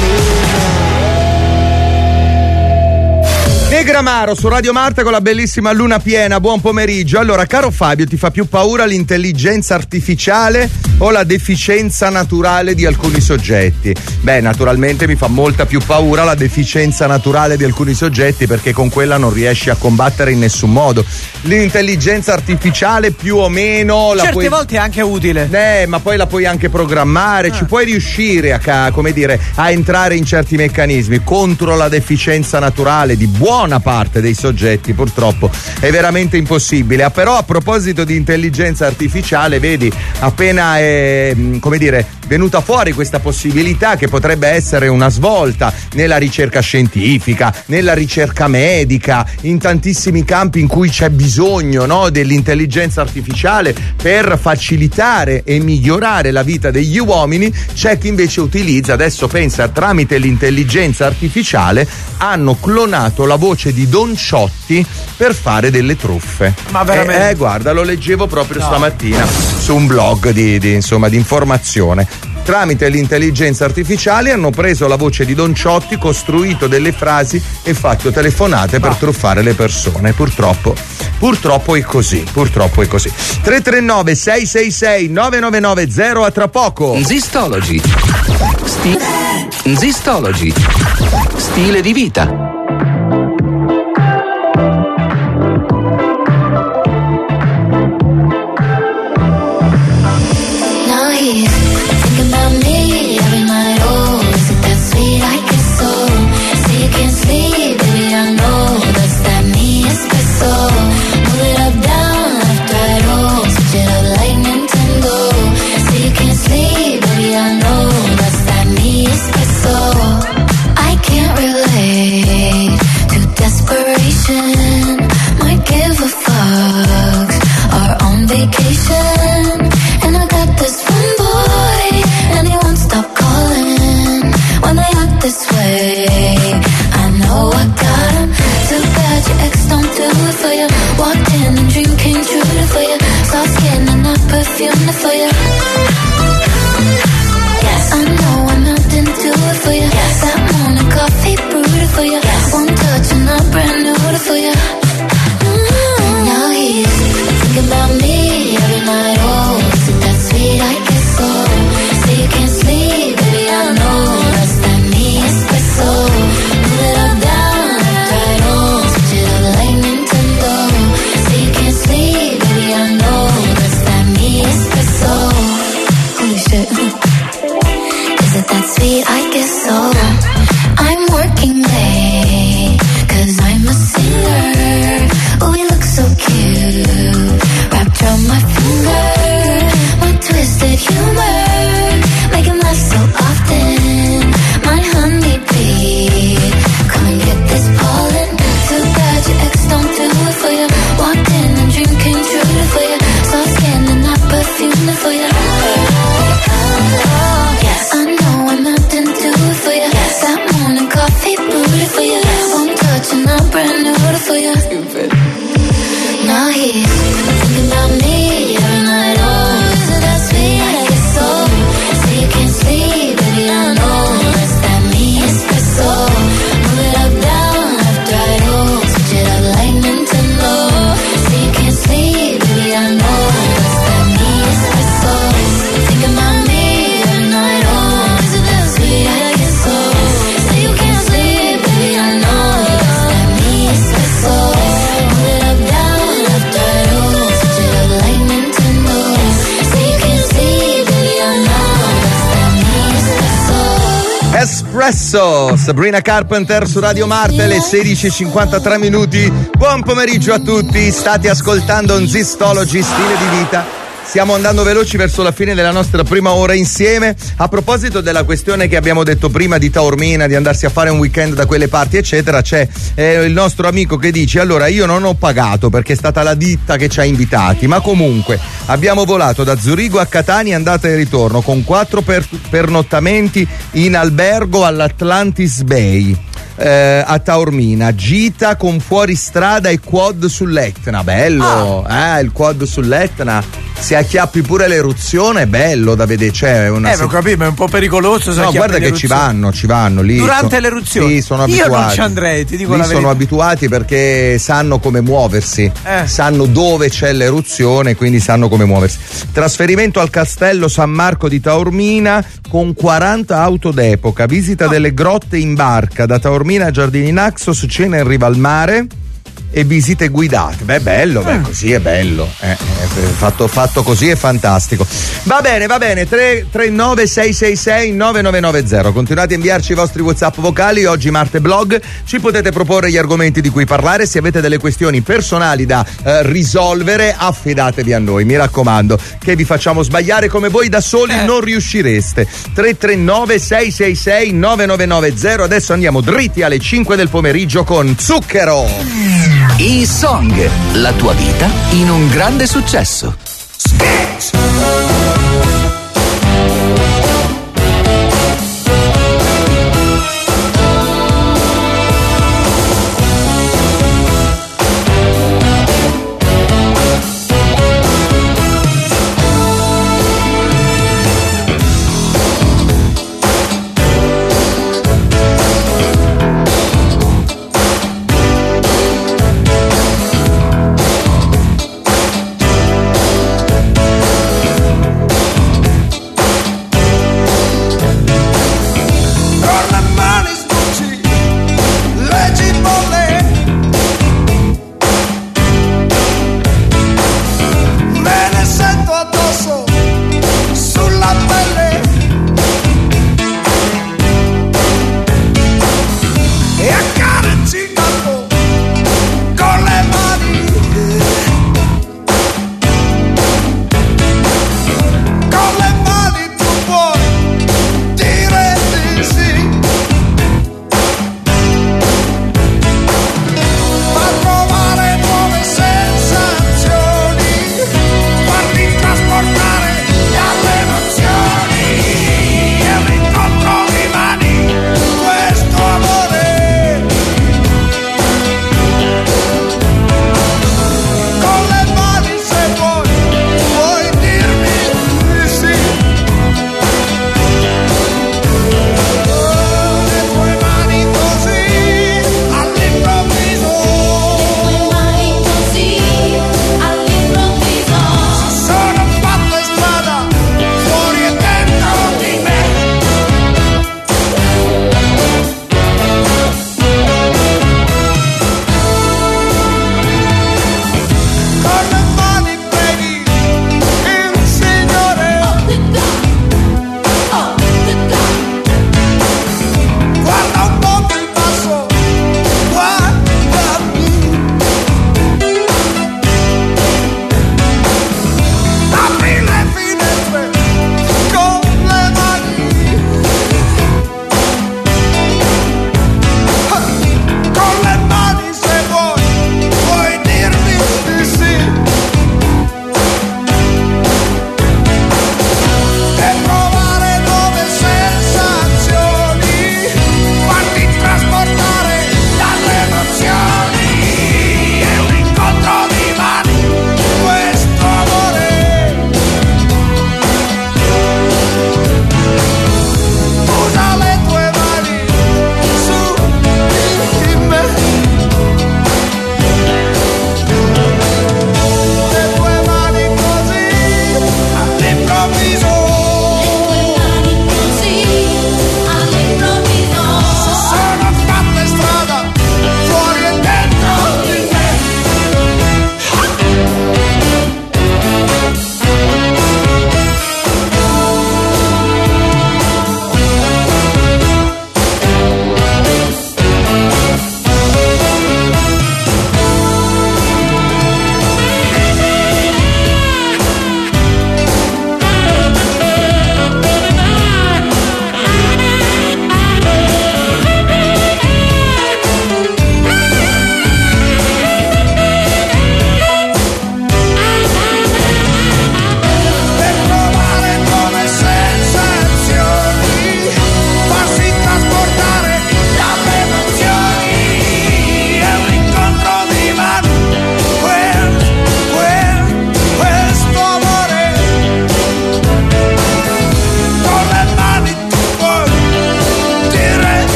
luna. Negramaro su Radio Marte con la bellissima Luna Piena. Buon pomeriggio. Allora, caro Fabio, ti fa più paura l'intelligenza artificiale o la deficienza naturale di alcuni soggetti? Beh, naturalmente mi fa molta più paura la deficienza naturale di alcuni soggetti, perché con quella non riesci a combattere in nessun modo. L'intelligenza artificiale più o meno la certe volte è anche utile, ma poi la puoi anche programmare, ci puoi riuscire a entrare in certi meccanismi. Contro la deficienza naturale di buona parte dei soggetti purtroppo è veramente impossibile. Però a proposito di intelligenza artificiale, vedi, appena è venuta fuori questa possibilità che potrebbe essere una svolta nella ricerca scientifica, nella ricerca medica, in tantissimi campi in cui c'è bisogno, no, dell'intelligenza artificiale per facilitare e migliorare la vita degli uomini. C'è chi invece utilizza, adesso pensa, tramite l'intelligenza artificiale hanno clonato la voce di Don Ciotti per fare delle truffe. Ma veramente? Guarda, lo leggevo proprio stamattina su un blog di informazione. tramite l'intelligenza artificiale hanno preso la voce di Don Ciotti, costruito delle frasi e fatto telefonate per truffare le persone. Purtroppo è così. 339 666 9990, a tra poco. Zistology. Zistology. Stile di vita. Sabrina Carpenter su Radio Marte, alle 16:53. Buon pomeriggio a tutti, state ascoltando un Zistology, stile di vita. Stiamo andando veloci verso la fine della nostra prima ora insieme. A proposito della questione che abbiamo detto prima di Taormina, di andarsi a fare un weekend da quelle parti eccetera, c'è il nostro amico che dice: allora io non ho pagato perché è stata la ditta che ci ha invitati, ma comunque abbiamo volato da Zurigo a Catania andata e ritorno con 4 pernottamenti in albergo all'Atlantis Bay. A Taormina, gita con fuoristrada e quad sull'Etna, bello, il quad sull'Etna, se acchiappi pure l'eruzione è bello da vedere, c'è una lo capisco, ma è un po' pericoloso se no, guarda che ci vanno lì durante l'eruzione. Sì, sono abituati. Io non ci andrei, ti dico lì la verità. Sono abituati perché sanno come muoversi, sanno dove c'è l'eruzione, quindi sanno come muoversi. Trasferimento al castello San Marco di Taormina con 40 auto d'epoca, visita delle grotte in barca da Taormina a Giardini Naxos, cena in riva al mare e visite guidate. Beh, bello, così è bello. Fatto così è fantastico. Va bene, 339 666 9990. Continuate a inviarci i vostri WhatsApp vocali. Oggi Marte Blog, ci potete proporre gli argomenti di cui parlare. Se avete delle questioni personali da risolvere, affidatevi a noi, mi raccomando, che vi facciamo sbagliare come voi da soli non riuscireste. 339 666 9990. Adesso andiamo dritti alle 5 del pomeriggio con Zucchero. E-Song, la tua vita in un grande successo.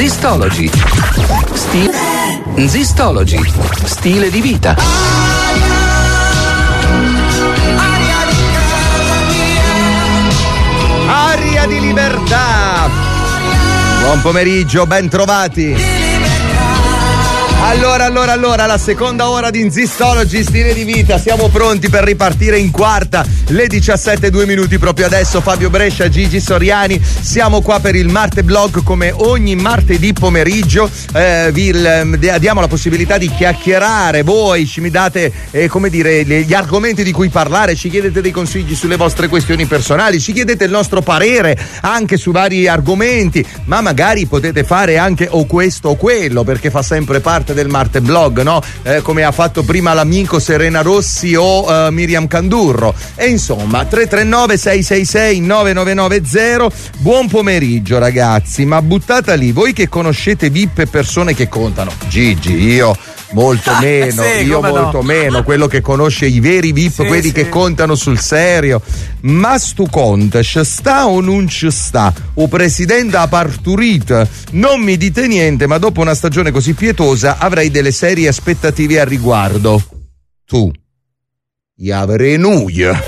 Zistology. Zistology. Stile di vita. Aria di libertà. Buon pomeriggio, ben trovati. Allora, la seconda ora di Zistology, stile di vita, siamo pronti per ripartire in quarta, le 17:02 proprio adesso. Fabio Brescia, Gigi Soriani, siamo qua per il Marte Blog come ogni martedì pomeriggio, vi diamo la possibilità di chiacchierare, voi ci date gli argomenti di cui parlare, ci chiedete dei consigli sulle vostre questioni personali, ci chiedete il nostro parere anche su vari argomenti, ma magari potete fare anche o questo o quello, perché fa sempre parte del Marte Blog, no? Come ha fatto prima l'amico Serena Rossi o Miriam Candurro. E insomma, 339 666 9990. Buon pomeriggio ragazzi, ma buttata lì, voi che conoscete VIP e persone che contano. Gigi, io molto meno, meno, quello che conosce i veri VIP, quelli che contano sul serio. Ma stu conte, ci sta o non ci sta? O presidente ha parturito? Non mi dite niente, ma dopo una stagione così pietosa avrei delle serie aspettative a riguardo. Tu, avrei nuia.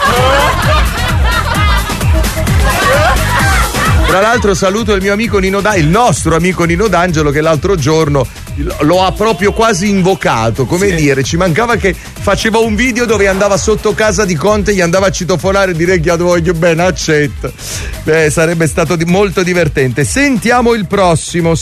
Tra l'altro saluto il mio amico il nostro amico Nino D'Angelo, che l'altro giorno lo ha proprio quasi invocato, dire, ci mancava che faceva un video dove andava sotto casa di Conte, gli andava a citofonare e dire che voglio bene, accetta. Sarebbe stato molto divertente. Sentiamo il prossimo.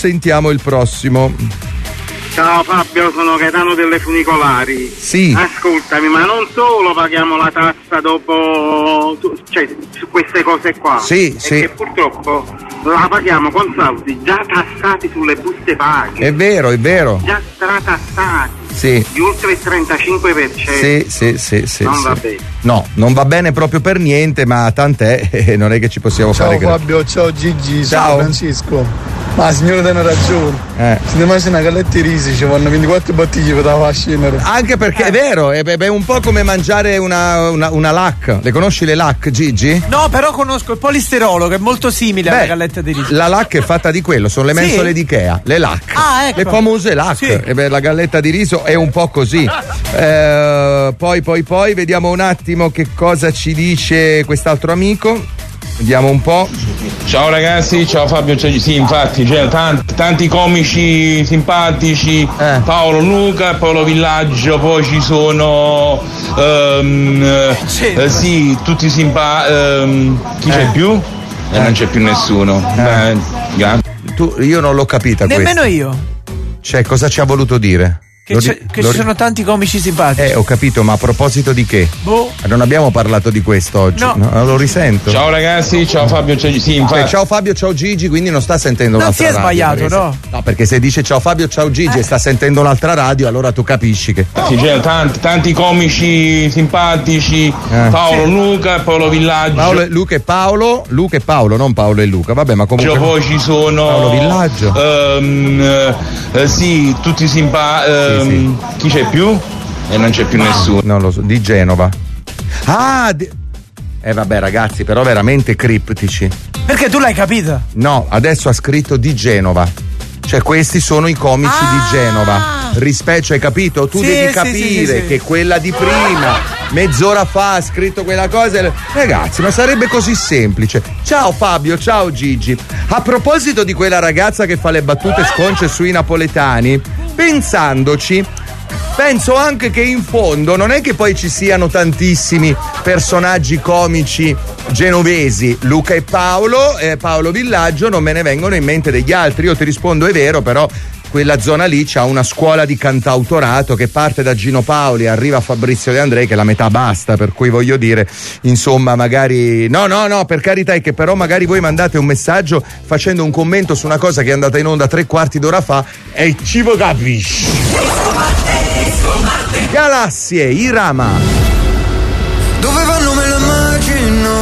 Ciao Fabio, sono Gaetano delle Funicolari. Sì. Ascoltami, ma non solo paghiamo la tassa dopo, su queste cose qua. Sì. Che purtroppo la paghiamo con soldi già tassati sulle buste paga. È vero. Già stratassati. Sì. Di oltre il 35%. Sì. Non va bene. No, non va bene proprio per niente, ma tant'è, non è che ci possiamo fare. Ciao Fabio, ciao Gigi, ciao Francisco. Ma la signora te ne ragione. Se ne mangia una galletta di risi, ci vanno 24 bottiglie per la scendere. Anche perché è vero, è un po' come mangiare una LAC. Le conosci le LAC, Gigi? No, però conosco il polisterolo, che è molto simile alla galletta di riso. La LAC è fatta di quello, sono le mensole di Ikea, le LAC. Ah, ecco. Le famose LAC. Sì. La galletta di riso è un po' così. Poi vediamo un attimo che cosa ci dice quest'altro amico. Vediamo un po'. Ciao ragazzi, ciao Fabio. Sì, infatti c'è tanti comici simpatici, Paolo Luca, Paolo Villaggio, poi ci sono tutti simpatici. Chi c'è più? Non c'è più nessuno. Io non l'ho capita. Nemmeno io. Cosa ci ha voluto dire? Che ci sono tanti comici simpatici. Ho capito, ma a proposito di che? Non abbiamo parlato di questo oggi. No, lo risento. Ciao ragazzi, ciao Fabio, ciao Fabio, ciao Gigi, quindi non sta sentendo un'altra radio. Non si è sbagliato, no? No, perché se dice ciao Fabio, ciao Gigi e sta sentendo un'altra radio, allora tu capisci che. C'è tanti comici simpatici, Paolo Luca, Paolo Villaggio. Luca e Paolo, non Paolo e Luca, vabbè, ma comunque. Poi ci sono Paolo Villaggio. Tutti simpatici. Chi c'è più? E non c'è più nessuno. Non lo so, di Genova. Vabbè ragazzi, però veramente criptici. Perché tu l'hai capita? No, adesso ha scritto di Genova. Cioè questi sono i comici di Genova. Hai capito? Tu devi capire che quella di prima, mezz'ora fa, ha scritto quella cosa. Ragazzi, ma sarebbe così semplice. Ciao Fabio, ciao Gigi. A proposito di quella ragazza che fa le battute sconce sui napoletani, pensandoci, penso anche che in fondo non è che poi ci siano tantissimi personaggi comici genovesi. Luca e Paolo Villaggio, non me ne vengono in mente degli altri. Io ti rispondo è vero, però quella zona lì c'ha una scuola di cantautorato che parte da Gino Paoli, arriva a Fabrizio De André, che la metà basta, per cui voglio dire, insomma, magari no, per carità, è che però magari voi mandate un messaggio facendo un commento su una cosa che è andata in onda 3/4 d'ora fa e ci lo capisci. Galassie, Irama. Dove vanno me lo immagino,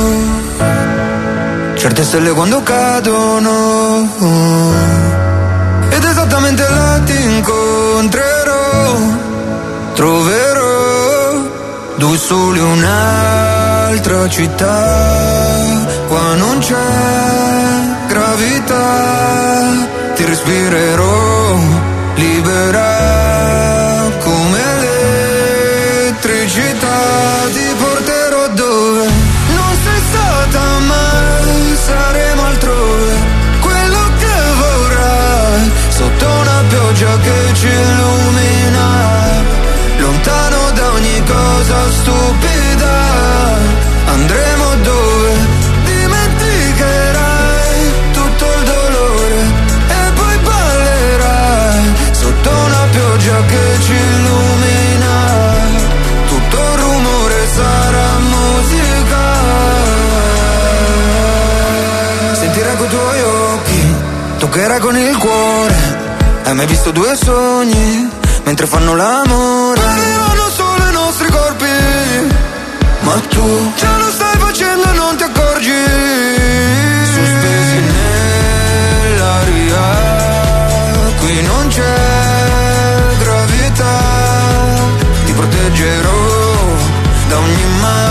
certe stelle quando cadono, ed esattamente là ti incontrerò, troverò due soli un'altra città, qua non c'è gravità, ti respirerò libera come l'elettricità, ti porterò dove non sei stata mai, saremo altrove, quello che vorrai, sotto una pioggia che ci illumina, lontano da ogni cosa stupida, andremo dove dimenticherai tutto il dolore e poi ballerai sotto una pioggia che ci illumina, tutto il rumore sarà musica, sentirai coi tuoi occhi, toccherai con il cuore, hai mai visto due sogni mentre fanno l'amore? Arrivano solo i nostri corpi, ma tu già lo stai facendo e non ti accorgi. Sospesi nell'aria, qui non c'è gravità, ti proteggerò da ogni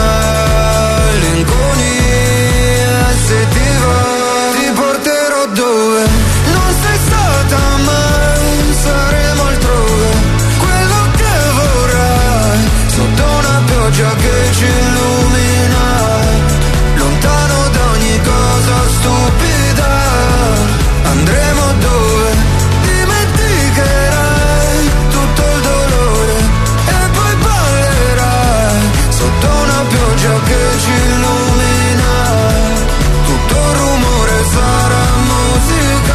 malinconia, se ti va ti porterò dove non sei stata mai, saremo altrove, quello che vorrai, sotto una pioggia che ci illumina, lontano da ogni cosa stupida, andremo dove dimenticherai tutto il dolore e poi ballerai sotto una pioggia che ci illumina, tutto il rumore sarà musica.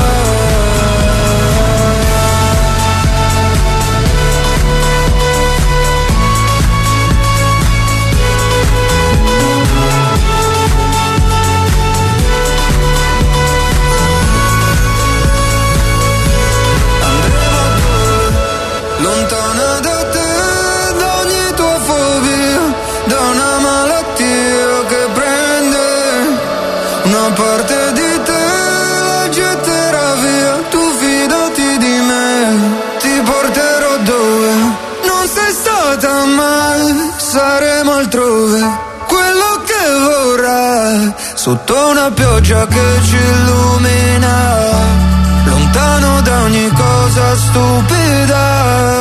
Lontana da te, da ogni tua fobia, da una malattia che prende una parte di te, la getterà via, tu fidati di me, ti porterò dove non sei stata mai, saremo altrove, quello che vorrai, sotto una pioggia che ci illumina, lontano da ogni cosa stupida.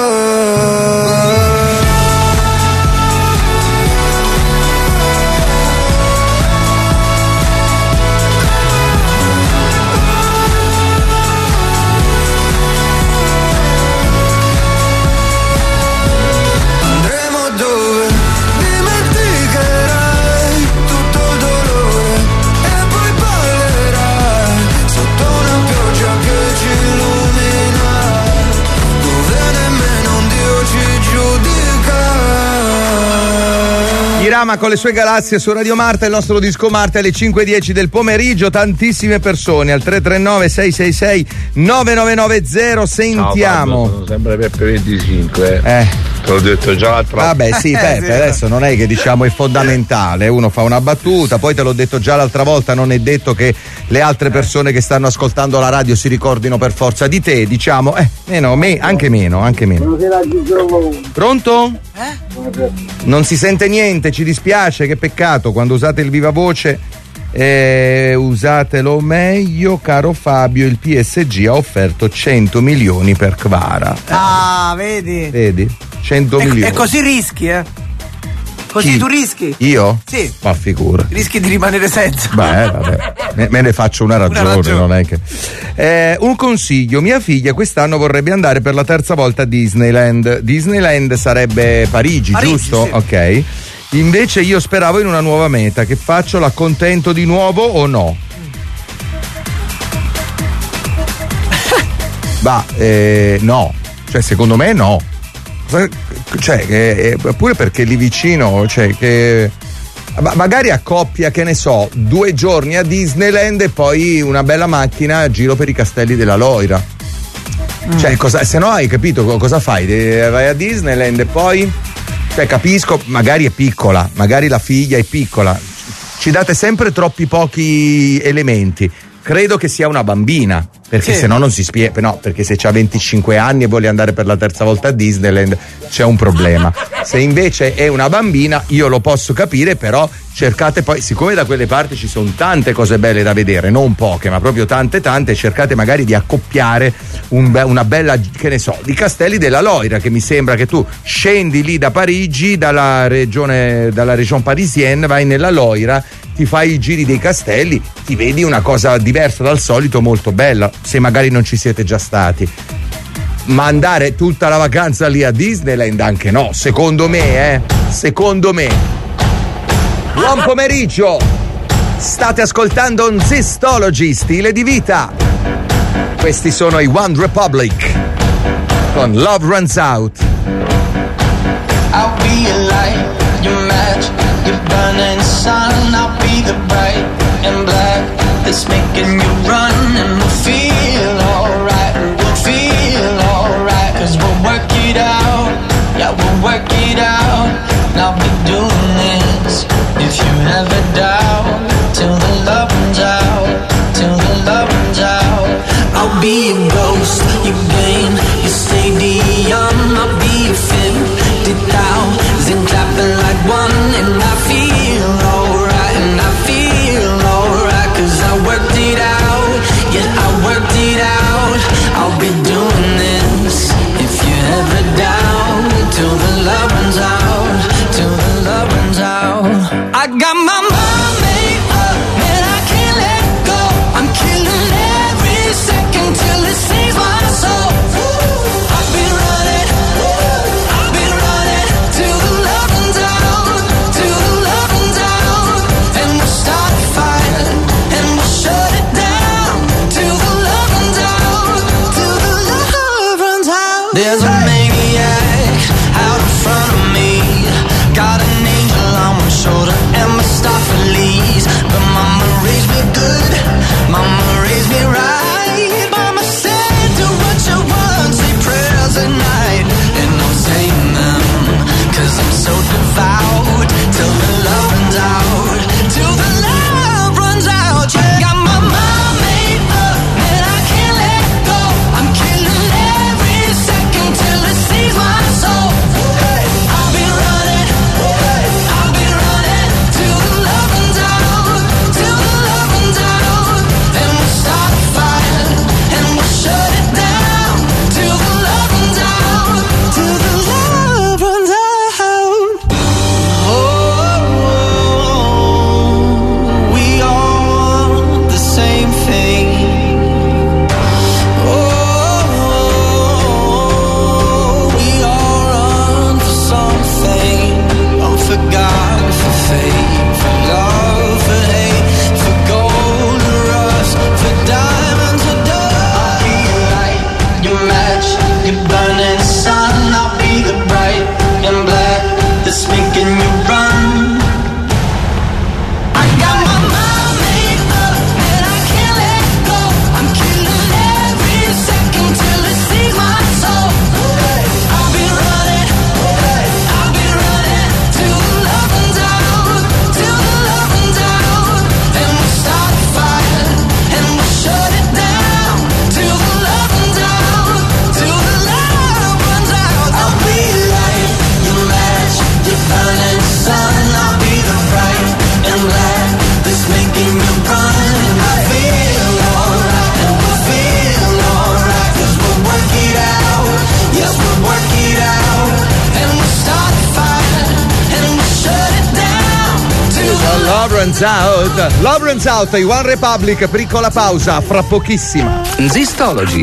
Andremo dove dimenticherai tutto il dolore e poi ballerai sotto una pioggia che ci illumina, dove nemmeno un Dio ci giudica. Irama con le sue galassie su Radio Marte, il nostro disco Marte alle 5:10 del pomeriggio, tantissime persone al 339 666 9990, sentiamo. Ciao, Fabio, sono sempre Peppe 25. Te l'ho detto già l'altra volta. Vabbè, sì, Peppe, adesso non è che diciamo è fondamentale, uno fa una battuta, poi te l'ho detto già l'altra volta, non è detto che le altre persone che stanno ascoltando la radio si ricordino per forza di te, diciamo, anche meno. Pronto? Non si sente niente, ci dispiace, che peccato, quando usate il viva voce usatelo meglio, caro Fabio, il PSG ha offerto 100 milioni per Kvara. Ah, vedi? 100 milioni. E così rischi, Così tu rischi? Io? Sì. Ma figura. Rischi di rimanere senza. Beh, vabbè. Me ne faccio una ragione, non è che. Un consiglio: mia figlia quest'anno vorrebbe andare per la terza volta a Disneyland. Disneyland sarebbe Parigi, giusto? Sì. Ok. Invece io speravo in una nuova meta. Che faccio? L'accontento di nuovo o no? No. Cioè, secondo me no. Cioè, pure perché lì vicino, cioè, che magari a coppia, che ne so, 2 giorni a Disneyland e poi una bella macchina a giro per i castelli della Loira. Cioè, se no, hai capito cosa fai? Vai a Disneyland e poi, cioè, capisco, magari è piccola, magari la figlia è piccola, ci date sempre troppi pochi elementi. Credo che sia una bambina, perché se no non si spiega. No, perché se c'ha 25 anni e vuole andare per la terza volta a Disneyland c'è un problema. Se invece è una bambina, io lo posso capire, però cercate poi, siccome da quelle parti ci sono tante cose belle da vedere, non poche, ma proprio tante, cercate magari di accoppiare una bella, che ne so, di Castelli della Loira, che mi sembra che tu scendi lì da Parigi, dalla regione parisienne, vai nella Loira, ti fai i giri dei castelli, ti vedi una cosa diversa dal solito, molto bella, se magari non ci siete già stati. Ma andare tutta la vacanza lì a Disneyland anche no, secondo me. Buon pomeriggio, state ascoltando Zistology, stile di vita. Questi sono i One Republic con Love Runs Out. I'll be a light, your match, your burning sun. I'll be the bright and black that's making you run, and we'll feel alright, and we'll feel alright, 'cause we'll work it out, yeah, we'll work it out. And I'll be doing this if you have a doubt, till the love runs out, till the love runs out. I'll be a ghost, your game, your stadium. I'll be a 50,000 clapping like one, and I feel alright, and I feel alright, 'cause I worked it out, yeah, I worked it out. I'll be doing this if you ever down, till the love runs out, till the love runs out. I got my mind made up and I can't let go. I'm killing every second till it saves my soul. I've been running till the love runs out, till the love runs out. And we'll start a fire and we'll shut it down, till the love runs out, till the love runs out. There's a maniac out in front of me, got an angel on my shoulder and my Mephistopheles. But mama raised me good, mama raised me right. Mama said do what you want, say prayers at night, and I'm saying them 'cause I'm so devout, till the love runs out, till the love runs out. You got my mind made up and I can't let go. I'm killing every second till it sees my soul. I've been running till the love runs out, till the love runs out. And we'll start a fire and we'll shut it down, till the love runs out, till the love runs out. Oh, we all want the same thing. Oh, we all run for something. Oh, for God, for faith, for love, for hate, for gold, for rust, for diamonds, for dust. I'll be your light, your match, your burning sun. I'll be the bright and black that's making you run. I got my mind made up and I can't let go. I'm killing every second till it sees my soul. I'll be running till the love runs out, till the love runs out. And we'll start a fire and we'll shut it down, till the love runs out, till the love runs out. I'll be light, your match, your burning sun. I'll be the bright and black that's making you run. And I feel alright, and we'll feel alright, 'cause we'll work it out, yes, we'll work it out. And we'll start a fire and we'll shut it down, till the Love Runs Out. Love Runs Out, i One Republic, piccola pausa, fra pochissima. Zistology.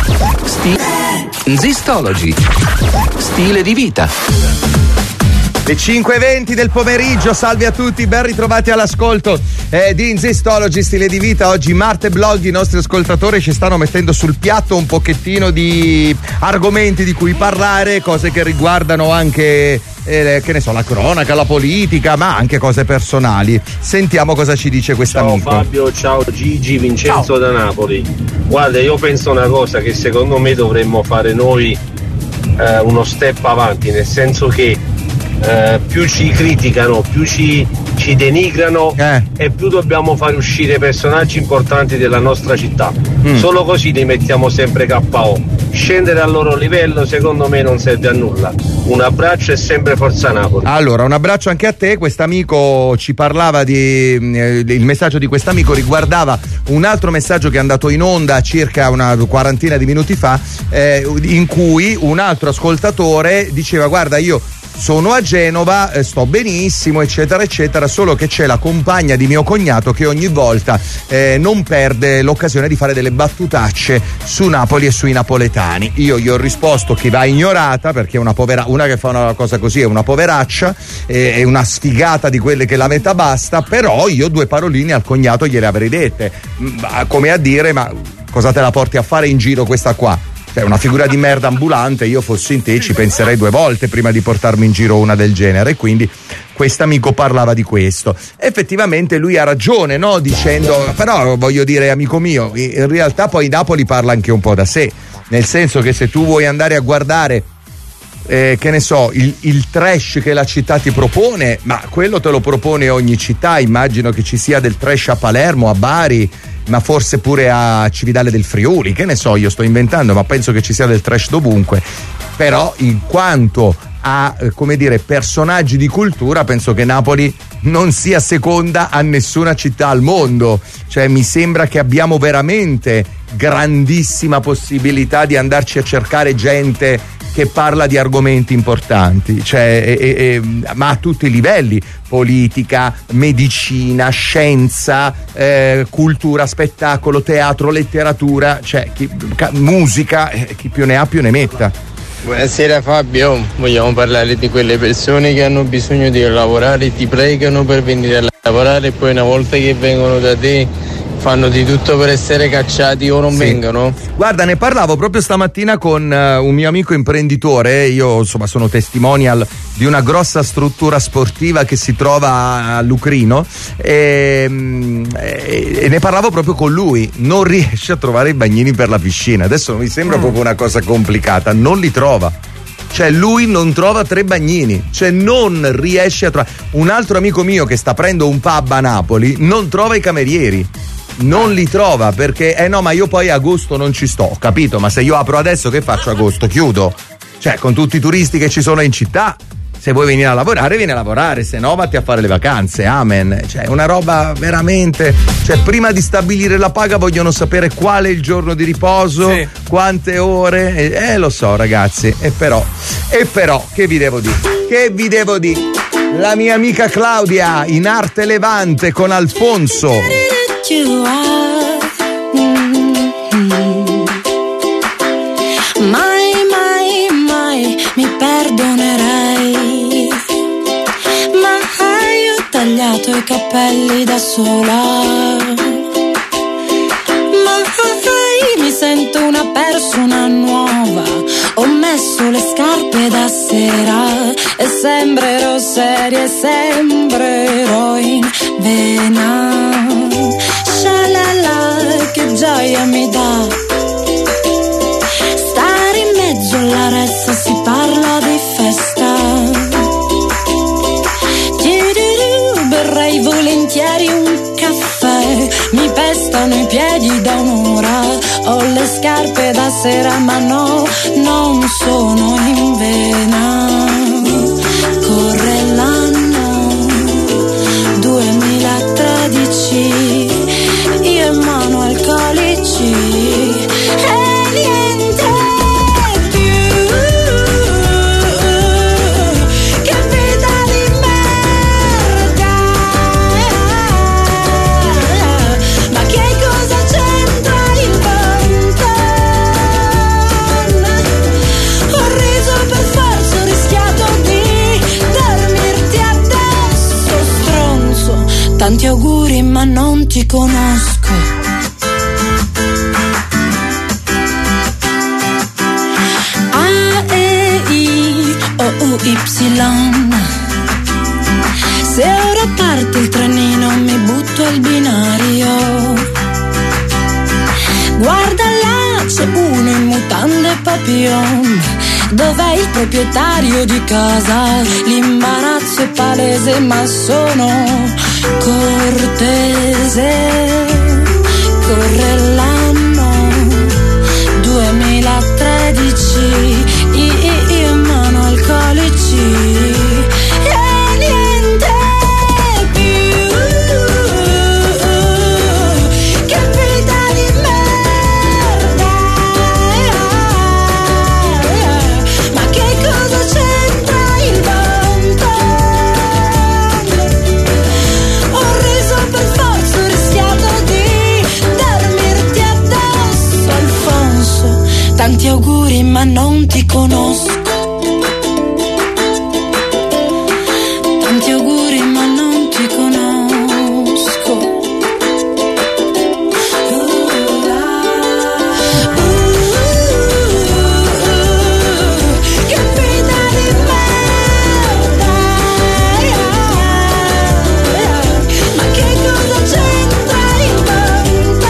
Zistology. Stile di vita. Le 5:20 del pomeriggio, salve a tutti, ben ritrovati all'ascolto di Zistology, stile di vita. Oggi Marte Blog, i nostri ascoltatori ci stanno mettendo sul piatto un pochettino di argomenti di cui parlare, cose che riguardano anche che ne so, la cronaca, la politica, ma anche cose personali. Sentiamo cosa ci dice quest'amico. Ciao Fabio, ciao Gigi, Vincenzo da Napoli. Guarda, io penso una cosa, che secondo me dovremmo fare noi uno step avanti, nel senso che più ci criticano, più ci denigrano e più dobbiamo fare uscire personaggi importanti della nostra città. Solo così li mettiamo sempre KO. scendere al loro livello secondo me non serve a nulla. Un abbraccio e sempre Forza Napoli. Allora, un abbraccio anche a te. Quest'amico ci parlava il messaggio di quest'amico riguardava un altro messaggio che è andato in onda circa una quarantina di minuti fa, in cui un altro ascoltatore diceva: guarda, io sono a Genova, sto benissimo, eccetera eccetera, solo che c'è la compagna di mio cognato che ogni volta non perde l'occasione di fare delle battutacce su Napoli e sui napoletani. Io gli ho risposto che va ignorata, perché una che fa una cosa così è una poveraccia, è una sfigata di quelle che la metà basta, però io 2 paroline al cognato gliele avrei dette, come a dire: ma cosa te la porti a fare in giro questa qua? Cioè, una figura di merda ambulante, io fossi in te ci penserei 2 volte prima di portarmi in giro una del genere. Quindi quest'amico parlava di questo. Effettivamente lui ha ragione, no? Dicendo, però voglio dire, amico mio, in realtà poi Napoli parla anche un po' da sé, nel senso che se tu vuoi andare a guardare che ne so, il trash che la città ti propone, ma quello te lo propone ogni città. Immagino che ci sia del trash a Palermo, a Bari, ma forse pure a Cividale del Friuli, che ne so, io sto inventando, ma penso che ci sia del trash dovunque. Però in quanto a, come dire, personaggi di cultura, penso che Napoli non sia seconda a nessuna città al mondo. Cioè, mi sembra che abbiamo veramente grandissima possibilità di andarci a cercare gente che parla di argomenti importanti, cioè, ma a tutti i livelli: politica, medicina, scienza, cultura, spettacolo, teatro, letteratura, cioè musica, chi più ne ha più ne metta. Buonasera Fabio, vogliamo parlare di quelle persone che hanno bisogno di lavorare, ti pregano per venire a lavorare e poi una volta che vengono da te fanno di tutto per essere cacciati o non vengono? Guarda, ne parlavo proprio stamattina con un mio amico imprenditore. Io insomma sono testimonial di una grossa struttura sportiva che si trova a Lucrino e ne parlavo proprio con lui. Non riesce a trovare i bagnini per la piscina. Adesso mi sembra proprio una cosa complicata, non li trova. Cioè lui non trova 3 bagnini, cioè non riesce a trovare. Un altro amico mio che sta aprendo un pub a Napoli non trova i camerieri. Non li trova perché no, ma io poi a agosto non ci sto, capito? Ma se io apro adesso che faccio agosto? Chiudo. Cioè, con tutti i turisti che ci sono in città, se vuoi venire a lavorare, vieni a lavorare, se no vatti a fare le vacanze, amen. Cioè, una roba veramente, cioè, prima di stabilire la paga vogliono sapere qual è il giorno di riposo, sì, quante ore, lo so ragazzi, e però, che vi devo dire? La mia amica Claudia in Arte Levante con Alfonso. Mai mi perdonerei, ma io ho tagliato i capelli da sola, ma mi sento una persona nuova, ho messo le scarpe da sera e sembrerò seria e sembrerò in vena. Shalala, che gioia mi dà stare in mezzo alla ressa, si parla di festa. Berrei volentieri un caffè, mi pestano i piedi da un'ora, ho le scarpe da sera ma no, non sono in vena. Corre l'anno 2013, io in mano alcolici e niente più che vita di merda. Ma che cosa c'entra il Banton? Ho riso per forza, ho rischiato di dormirti addosso, stronzo. Tanti auguri ma non ti conosco. Y. Se ora parte il trenino mi butto al binario. Guarda là, c'è uno in mutande e papillon. Dov'è il proprietario di casa? L'imbarazzo è palese ma sono cortese. Corre l'anno 2013. alcolici, io in mano alcolici. Tanti auguri ma non ti conosco. Tanti auguri ma non ti conosco. Che vita di merda. Ma che cosa c'entra il vento?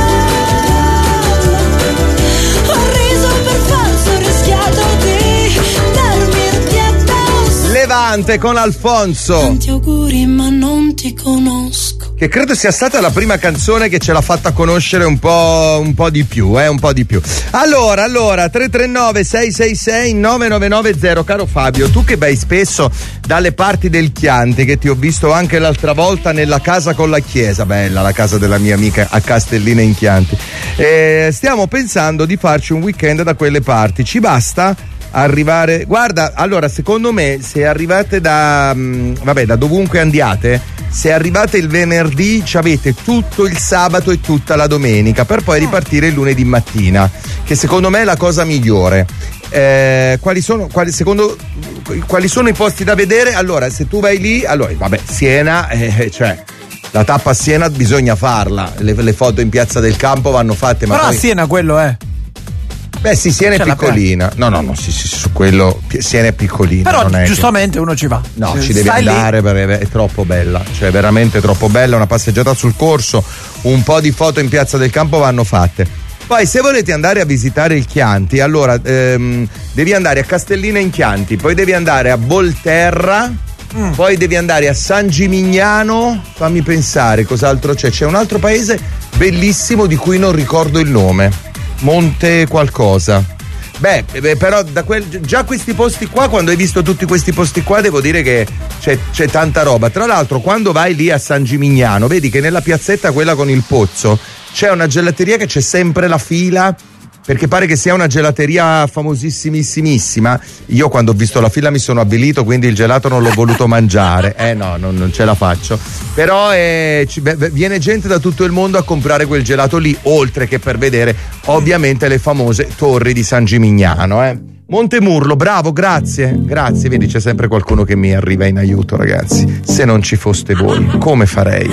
Levante con Alfonso. Tanti auguri ma non ti conosco. Che credo sia stata la prima canzone che ce l'ha fatta conoscere un po' di più, un po' di più. Allora 339-666-9990. Caro Fabio, tu che vai spesso dalle parti del Chianti, che ti ho visto anche l'altra volta nella casa con la chiesa, bella la casa della mia amica a Castellina in Chianti, stiamo pensando di farci un weekend da quelle parti. Ci basta arrivare? Guarda, allora secondo me se arrivate da dovunque andiate, se arrivate il venerdì ci avete tutto il sabato e tutta la domenica per poi ripartire il lunedì mattina, che secondo me è la cosa migliore. Quali sono i posti da vedere? Allora, se tu vai lì, Siena, cioè la tappa a Siena bisogna farla, le foto in Piazza del Campo vanno fatte, ma però poi... a Siena quello è. Beh sì, Siena è piccolina. No, sì, su quello Siena è piccolina. Però non è giustamente uno ci va. No, ci devi andare perché è troppo bella, cioè veramente troppo bella, una passeggiata sul corso, un po' di foto in Piazza del Campo vanno fatte. Poi se volete andare a visitare il Chianti, allora devi andare a Castellina in Chianti, poi devi andare a Volterra, poi devi andare a San Gimignano, fammi pensare cos'altro c'è un altro paese bellissimo di cui non ricordo il nome. Monte qualcosa. Beh, però già questi posti qua, quando hai visto tutti questi posti qua, devo dire che c'è tanta roba. Tra l'altro, quando vai lì a San Gimignano, vedi che nella piazzetta, quella con il pozzo, c'è una gelateria che c'è sempre la fila, perché pare che sia una gelateria famosissimissima. Io quando ho visto la fila mi sono avvilito, quindi il gelato non l'ho voluto mangiare. No, non ce la faccio. Però viene gente da tutto il mondo a comprare quel gelato lì, oltre che per vedere ovviamente le famose torri di San Gimignano. Montemurlo, bravo, grazie, vedi c'è sempre qualcuno che mi arriva in aiuto, ragazzi. Se non ci foste voi, come farei?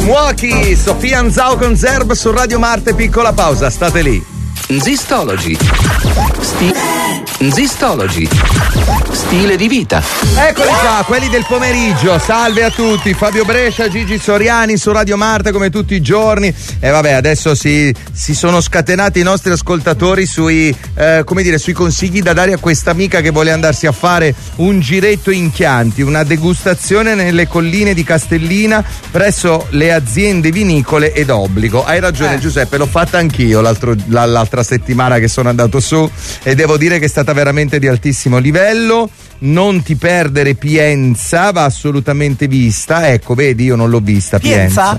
Muochi, Sofia Anzao con Zerb su Radio Marte, piccola pausa, state lì. Zistology. Zistology. Stile di vita. Eccoli qua, quelli del pomeriggio. Salve a tutti, Fabio Brescia, Gigi Soriani su Radio Marte come tutti i giorni. E vabbè, adesso si sono scatenati i nostri ascoltatori sui sui consigli da dare a questa amica che vuole andarsi a fare un giretto in Chianti, una degustazione nelle colline di Castellina presso le aziende vinicole ed obbligo. Hai ragione Giuseppe, l'ho fatta anch'io l'altra settimana che sono andato su e devo dire che è stata veramente di altissimo livello. Non ti perdere Pienza, va assolutamente vista. Ecco, vedi, io non l'ho vista. Pienza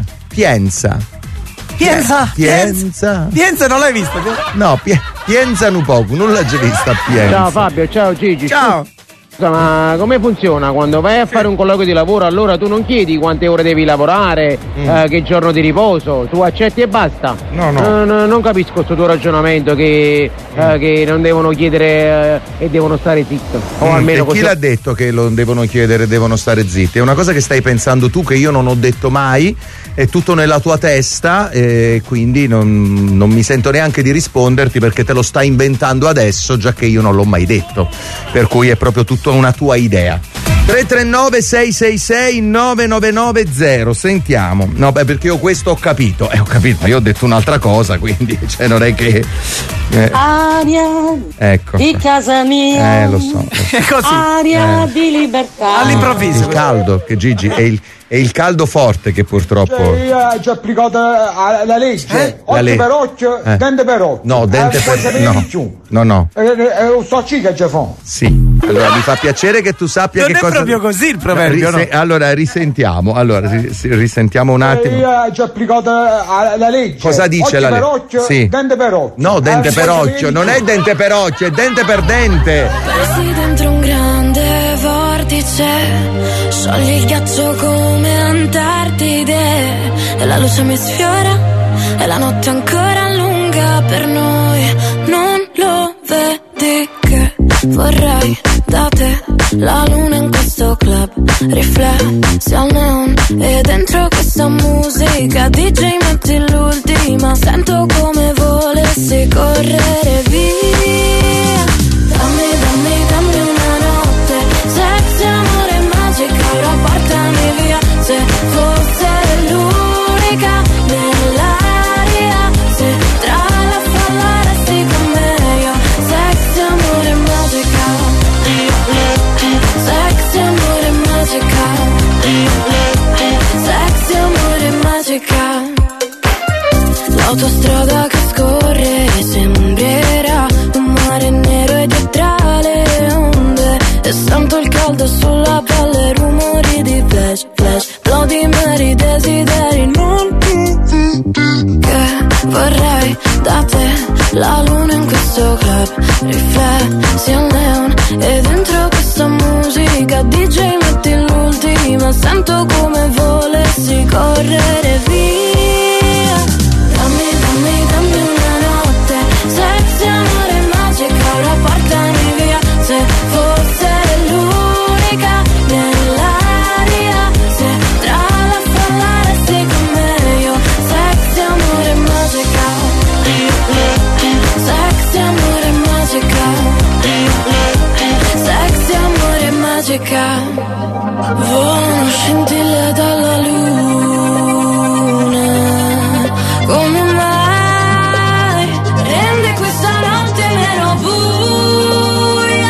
non l'hai vista? No, Pienza un poco, non l'ho già vista Pienza. Ciao Fabio, ciao Gigi. Ciao. Ma come funziona? Quando vai a fare un colloquio di lavoro, allora tu non chiedi quante ore devi lavorare, che giorno di riposo, tu accetti e basta. No. Non capisco questo tuo ragionamento che non devono chiedere e devono stare zitti. O almeno chi l'ha detto che lo devono chiedere e devono stare zitti? È una cosa che stai pensando tu, che io non ho detto mai, è tutto nella tua testa e quindi non mi sento neanche di risponderti perché te lo stai inventando adesso, già che io non l'ho mai detto. Per cui è proprio tutto una tua idea. 339 666 9990. Sentiamo. No, perché io questo ho capito, ma io ho detto un'altra cosa, quindi non è che aria ecco di casa mia, lo so. È così. Aria di libertà. All'improvviso. Il caldo, che Gigi è il caldo forte che purtroppo ci applicate la legge, occhio per occhio, dente per occhio. No, dente per no. So che già fa. Sì. Allora mi fa piacere che tu sappia non che è cosa. proprio così il proverbio, no? Allora risentiamo. Risentiamo un attimo. Ci applicate la legge. Cosa dice la legge? Occhio per occhio, sì. dente per occhio. No, dente per occhio, non è dente per occhio, è dente per dente. Sei dentro un grande vortice, sciogli il ghiaccio come Antartide, e la luce mi sfiora, e la notte ancora lunga per noi, non lo vedi che vorrei da te, la luna in questo club, riflessi al neon, e dentro questa musica DJ metti l'ultima, sento come volessi correre via, dammi una notte, sexy amore magica, ora portami via, se fosse l'unica nell'aria, se tra la folla resti con me io, sexy amore magica, sexy amore magica, sexy amore magica, l'autostrada che scorre sembrerà un mare nero e tra le onde, e sento il caldo sulla pelle, rumori di flash, Bloody Mary, desideri non che vorrei da te, la luna in questo club, riflessi al neon, e dentro questa musica DJ metti l'ultima, sento come volessi correre via, dammi una notte, sexy amore magica, ora portami via, se fosse l'unica nell'aria, se tra la folla resti con me io, sexy amore magica, sexy amore magica, sexy amore magica, volano scintille dalla luna, come mai rende questa notte meno buia,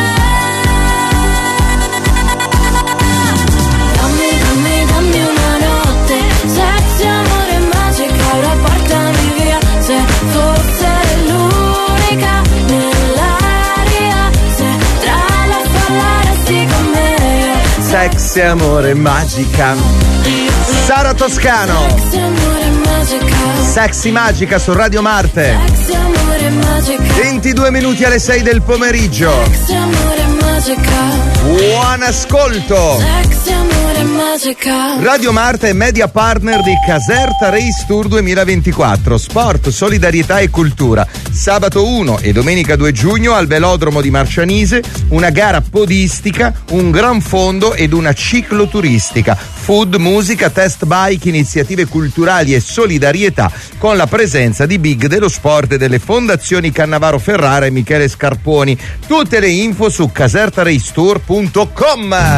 dammi una notte, sexy amore magica, ora portami via, se fosse l'unica nell'aria, se tra la folla resti con me io, Sexy amore magica. Sara Toscano, sexy amore magica, Sexy Magica su Radio Marte. sexy amore magica, 22 minuti alle 6 del pomeriggio. sexy amore magica. Buon ascolto. Sexy amore magica. Radio Marta è media partner di Caserta Race Tour 2024, sport, solidarietà e cultura. Sabato 1 e domenica 2 giugno al velodromo di Marcianise, una gara podistica, un gran fondo ed una cicloturistica. Food, musica, test bike, iniziative culturali e solidarietà con la presenza di big dello sport e delle fondazioni Cannavaro Ferrara e Michele Scarponi. Tutte le info su casertaracetour.com.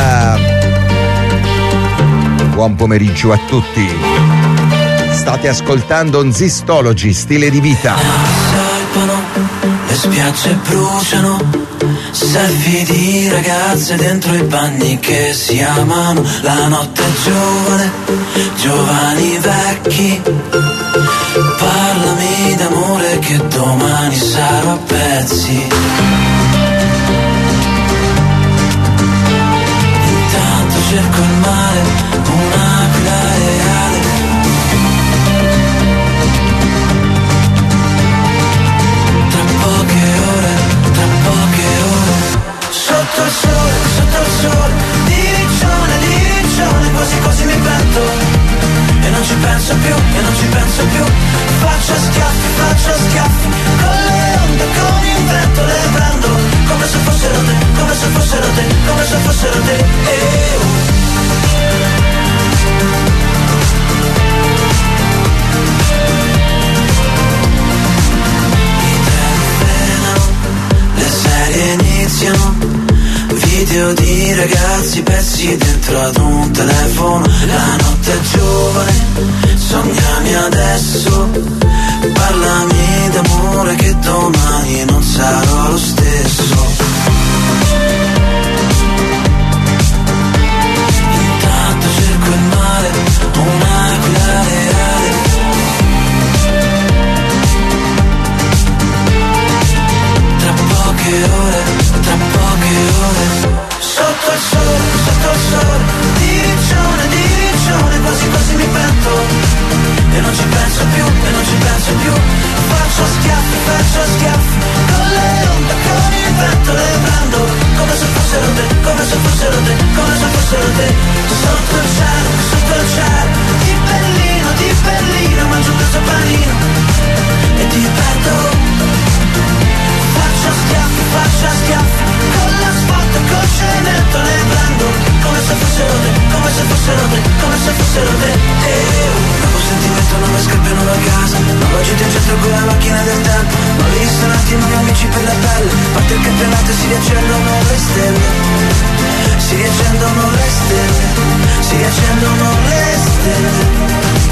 Buon pomeriggio a tutti. State ascoltando Zistology, stile di vita. Salpano, le spiagge bruciano, selfie di ragazze dentro i bagni che si amano. La notte è giovane, giovani vecchi. Parlami d'amore che domani sarò a pezzi. Intanto cerco il mare, un'aquila reale. Tra poche ore, sotto il sole, di riccione, quasi quasi mi pento. E non ci penso più, faccio schiaffi, con le onde, con il vento le prendo, come se fossero te, come se fossero te, come se fossero te. I treni frenano, le serie iniziano, video di ragazzi persi dentro ad un telefono. La notte è giovane, sognami adesso, parlami d'amore che domani non sarò lo stesso. Intanto cerco il mare, un'aquila reale. Tra poche ore, sotto il sole, di riccione, quasi quasi mi pento. E non ci penso più, faccio schiaffi, con le onde, con il vento le prendo, come se fossero te, come se fossero te, come se fossero te. Sotto il cielo, di Berlino, mangio questo panino e ti perdo. Faccio schiaffi, con l'asfalto e col cemento le prendo, come se fossero te, come se fossero te, come se fossero te. Dopo sentimento non mi scappiano da casa, ma oggi ti centro con la macchina del tempo. Ma ho visto un attimo i miei amici per la pelle, parte il campionato e si riaccendono le stelle. Si riaccendono le stelle, si riaccendono le stelle.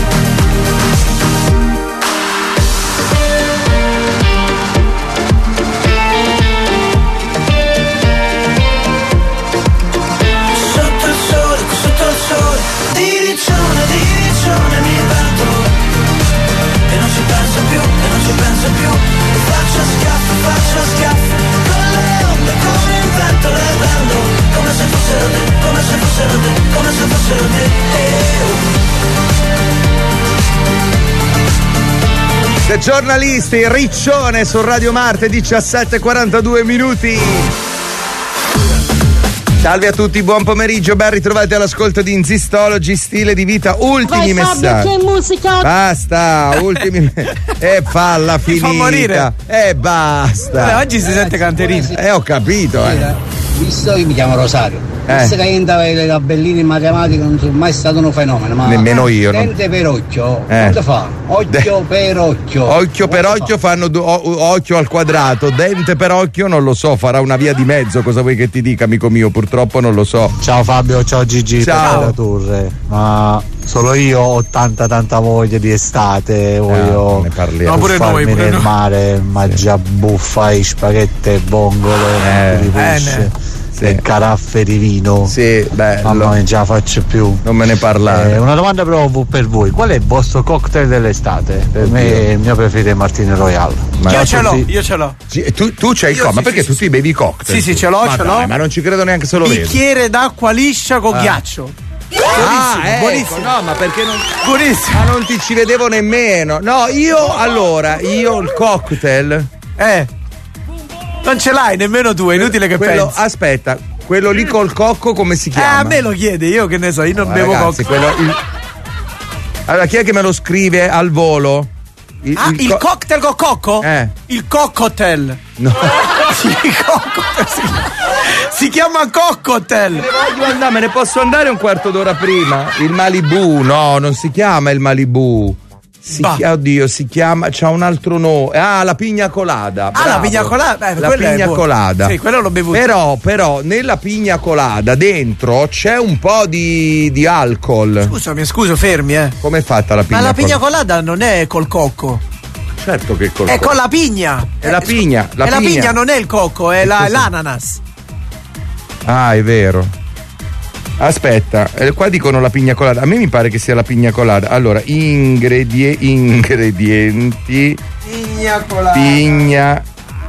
Di riccione mi perdo. E non ci penso più, faccio schiaffi, con le onde, con il vento le prendo, come se fossero te, come se fossero te, come se fossero te. The Giornalisti, Riccione su Radio Marte, 17:42 minuti. Salve a tutti, buon pomeriggio, ben ritrovati all'ascolto di Zistology, stile di vita, ultimi messaggi. Che musica! Basta, ultimi e falla finita. Fa morire. E basta. Vabbè, oggi si sente canterino. Ho capito. Visto che mi chiamo Rosario. Visto che le tabelline in matematica non sono mai stato un fenomeno, ma nemmeno io. Dente per occhio, quanto fa? Occhio per occhio. Occhio per occhio fanno occhio al quadrato, dente per occhio non lo so, farà una via di mezzo, cosa vuoi che ti dica, amico mio? Purtroppo non lo so. Ciao Fabio, ciao Gigi, ciao Torre. Ma solo io ho tanta voglia di estate, voglio ne parliamo. Pure noi, nel mare, mangia buffa e spaghetti e vongole di pesce. E caraffe di vino. Sì, bello. Mamma mia, già faccio più. Non me ne parlare. Una domanda però per voi: qual è il vostro cocktail dell'estate? Per me il mio preferito è Martini Royale. Io ce l'ho. Tu c'hai il ma perché tu ti bevi i cocktail? Sì, ce l'ho, Ma non ci credo neanche se lo vedo. Bicchiere d'acqua liscia con ghiaccio. Buonissimo. No, ma perché non. Buonissimo. Ma non ti ci vedevo nemmeno. No, io il cocktail. Non ce l'hai nemmeno tu, è inutile che pensi. Aspetta, quello lì col cocco come si chiama? A me lo chiede, io che ne so, io non bevo ragazzi, cocco. Allora, chi è che me lo scrive al volo? Il cocktail con cocco? Il coccotel. No. Il coccotel si chiama coccotel. Me ne posso andare un quarto d'ora prima? Il Malibu, no, non si chiama il Malibu. Oddio, si chiama, c'ha un altro nome. La pigna colada. Bravo. La pigna colada? La pigna colada. Sì, quello l'ho bevuto. Però nella pigna colada dentro c'è un po' di alcol. Scusa, fermi, Com'è fatta la pigna colada? Ma la pigna colada non è col cocco. Certo che è col cocco. È con la pigna. È la pigna. La pigna non è il cocco, è l'ananas. Ah, è vero. Aspetta, qua dicono la pigna colada. A me mi pare che sia la pigna colada. Allora, ingredienti. Pigna colada.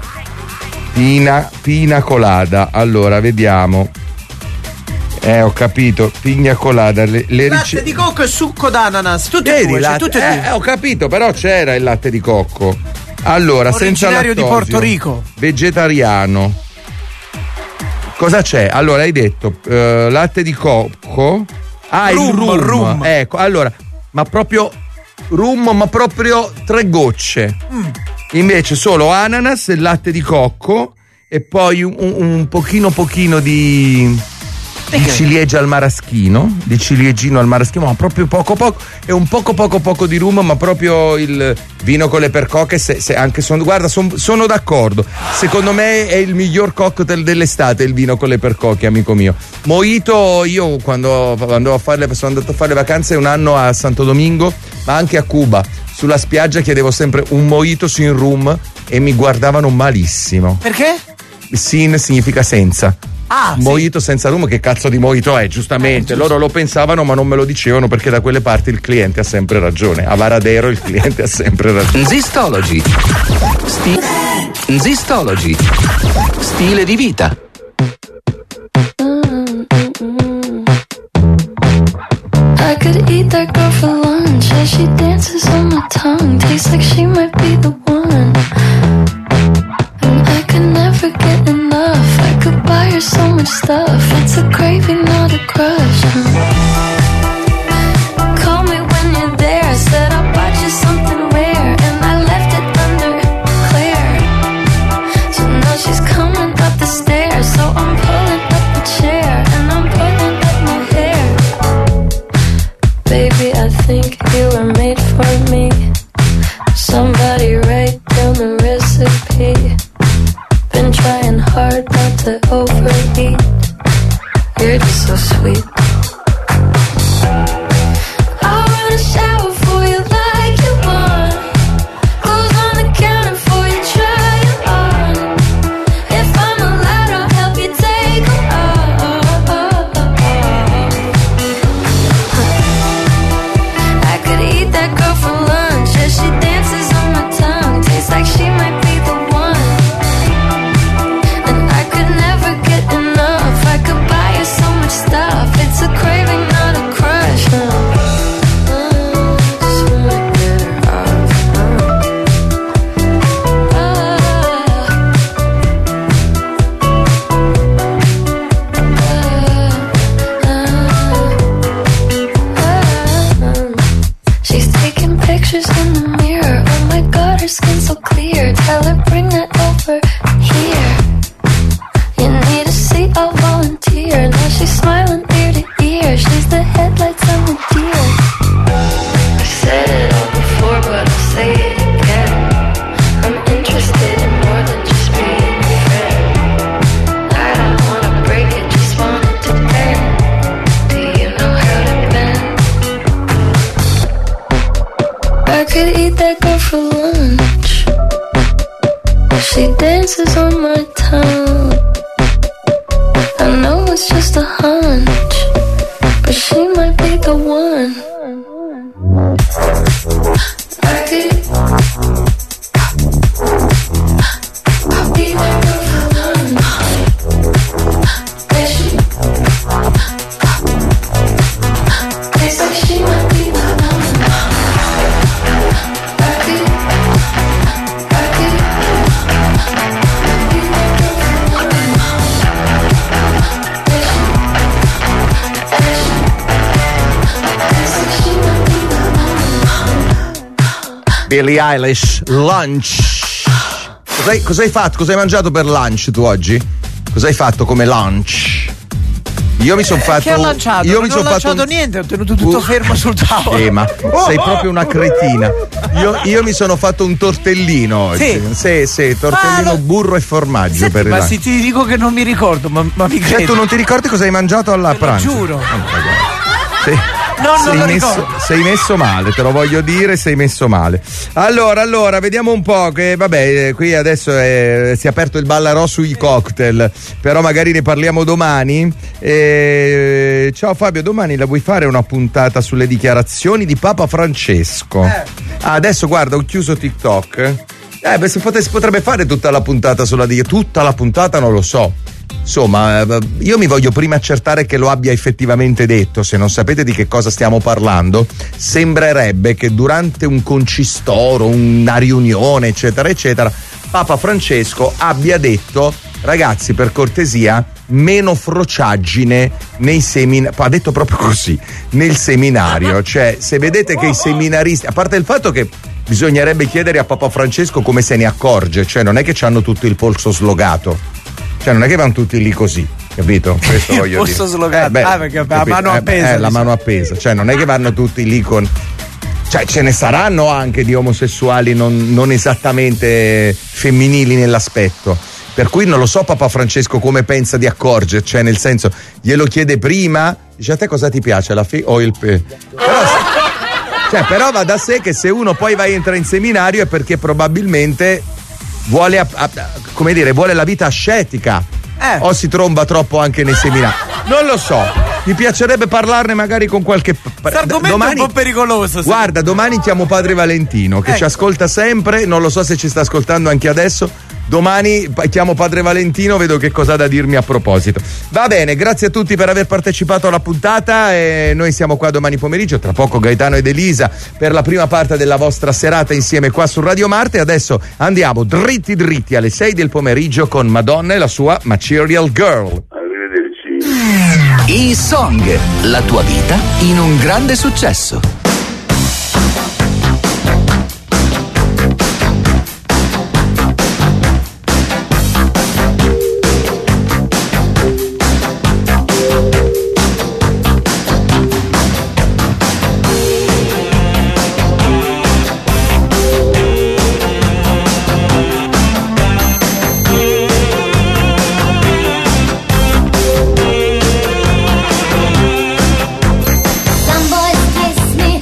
Pina colada. Allora, vediamo. Ho capito. Pigna colada. Latte di cocco e succo d'ananas. Tutte e due. Ho capito, però c'era il latte di cocco. Allora, senza lattosio. Originario di Porto Rico. Vegetariano. Cosa c'è? Allora hai detto latte di cocco. Il rum. Ecco, allora, ma proprio rum, ma proprio 3 gocce. Invece solo ananas e latte di cocco e poi un pochino di ciliegia al maraschino, di ciliegino al maraschino, ma proprio poco e un poco di rum, ma proprio il vino con le percoche. Se anche sono d'accordo. Secondo me è il miglior cocktail dell'estate, il vino con le percoche, amico mio. Mojito, io quando sono andato a fare le vacanze un anno a Santo Domingo, ma anche a Cuba, sulla spiaggia chiedevo sempre un mojito sin rum e mi guardavano malissimo. Perché? Sin significa senza. Mojito senza rum, che cazzo di mojito è? Giustamente, loro lo pensavano ma non me lo dicevano, perché da quelle parti il cliente ha sempre ragione. A Varadero il cliente ha sempre ragione. Zistology. Stile di vita. I could eat that girl for lunch as she dances on my tongue. Tastes like she might be the one. And I could never get enough. I could buy her so much stuff. It's a craving, not a crush. Call me when you're there. Said I'll buy you something rare, and I left it undeclared. So now she's coming up the stairs. So I'm pulling up the chair and I'm pulling up my hair. Baby, I think you were made for me. Somebody write down the recipe. Been trying hard not to overeat. You're just so sweet. I wanna shower for you like you want. Clothes on the counter for you, try it on. If I'm allowed, I'll help you take them off. I could eat that girl for lunch as she dances on my tongue. Tastes like she might be the one. And I could never get enough. I could buy her so much stuff. It's a craving, not a crush. Just wanna get her off. She's taking pictures in the mirror. Oh my god, her skin's so clear. Tell her bring that over here. You need a seat, I'll volunteer. Now she's smiling ear to ear. She's the headlights on the deer. I said it all before, but I'll say it again. I'm interested in more than just being a friend. I don't wanna break it, just want it to bend. Do you know how to bend? I could eat that girl for lunch. She dances on my tongue. I know it's just a hunch, but she might be the one. I could eat that girl for lunch. Yeah, she tastes like she might be the one. I could eat that girl for lunch. Billie Eilish, lunch. Cosa hai fatto? Cosa hai mangiato per lunch tu oggi? Cosa hai fatto come lunch? Io mi sono fatto. Che ho lanciato? Non ho lanciato niente, ho tenuto tutto fermo sul tavolo. Ma sei proprio una cretina. Io mi sono fatto un tortellino oggi. Sì, tortellino burro e formaggio. Senti, per ma se ti dico che non mi ricordo, ma mi credi? Tu non ti ricordi cosa hai mangiato alla pranzo? Giuro. Sei messo male, te lo voglio dire, sei messo male. Allora, vediamo un po' che vabbè, qui adesso si è aperto il ballarò sui cocktail, però magari ne parliamo domani. Ciao Fabio, domani la vuoi fare una puntata sulle dichiarazioni di Papa Francesco? Adesso guarda, ho chiuso TikTok. Si potrebbe fare tutta la puntata tutta la puntata non lo so. Insomma, io mi voglio prima accertare che lo abbia effettivamente detto. Se non sapete di che cosa stiamo parlando, sembrerebbe che durante un concistoro, una riunione, eccetera, eccetera, Papa Francesco abbia detto: ragazzi, per cortesia, meno frociaggine nei seminari. Ha detto proprio così, nel seminario. Cioè, se vedete che i seminaristi, a parte il fatto che bisognerebbe chiedere a Papa Francesco come se ne accorge, cioè non è che hanno tutto il polso slogato. Cioè non è che vanno tutti lì così, capito? Questo voglio dire. Slogato. Perché la mano appesa. La mano appesa, cioè non è che vanno tutti lì con. Cioè ce ne saranno anche di omosessuali non esattamente femminili nell'aspetto. Per cui non lo so Papa Francesco come pensa di accorgere, cioè nel senso, glielo chiede prima, dice: a te cosa ti piace, la o il però va da sé che se uno poi entra in seminario è perché probabilmente vuole vuole la vita ascetica o si tromba troppo anche nei seminari, non lo so. Mi piacerebbe parlarne magari con qualche. L'argomento è un po' pericoloso. Guarda, domani chiamo padre Valentino che ci ascolta sempre, non lo so se ci sta ascoltando anche adesso. Domani chiamo padre Valentino, vedo che cosa ha da dirmi a proposito. Va bene, grazie a tutti per aver partecipato alla puntata e noi siamo qua domani pomeriggio, tra poco Gaetano ed Elisa per la prima parte della vostra serata insieme qua su Radio Marte. Adesso andiamo dritti alle 6 del pomeriggio con Madonna e la sua Material Girl. Arrivederci. E-Song, la tua vita in un grande successo. Some boys kiss me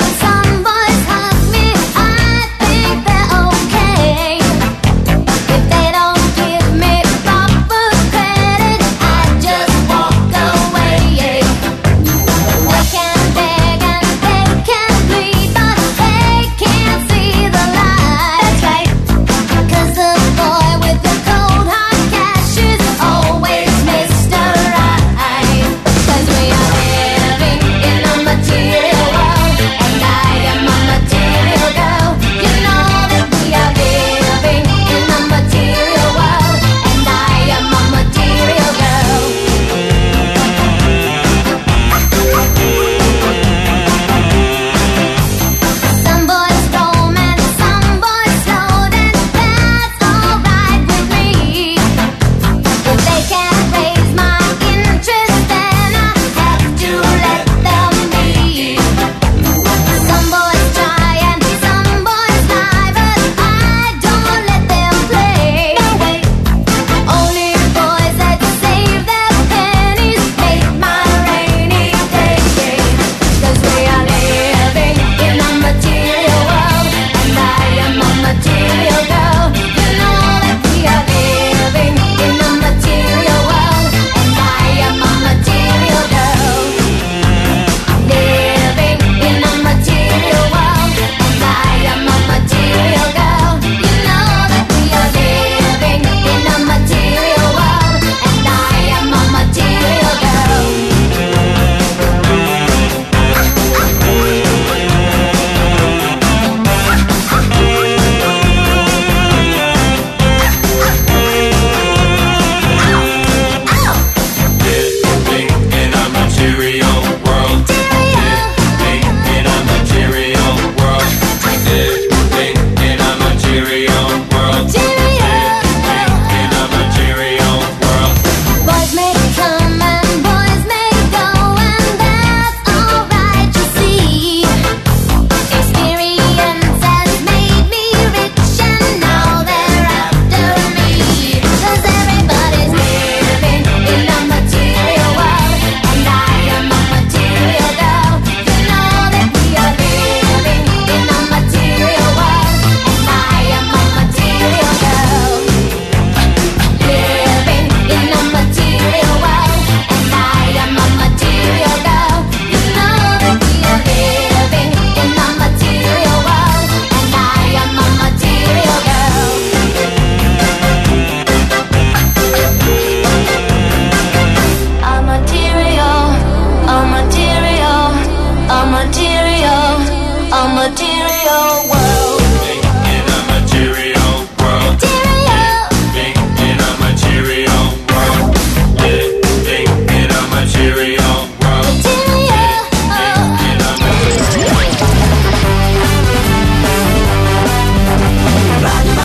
material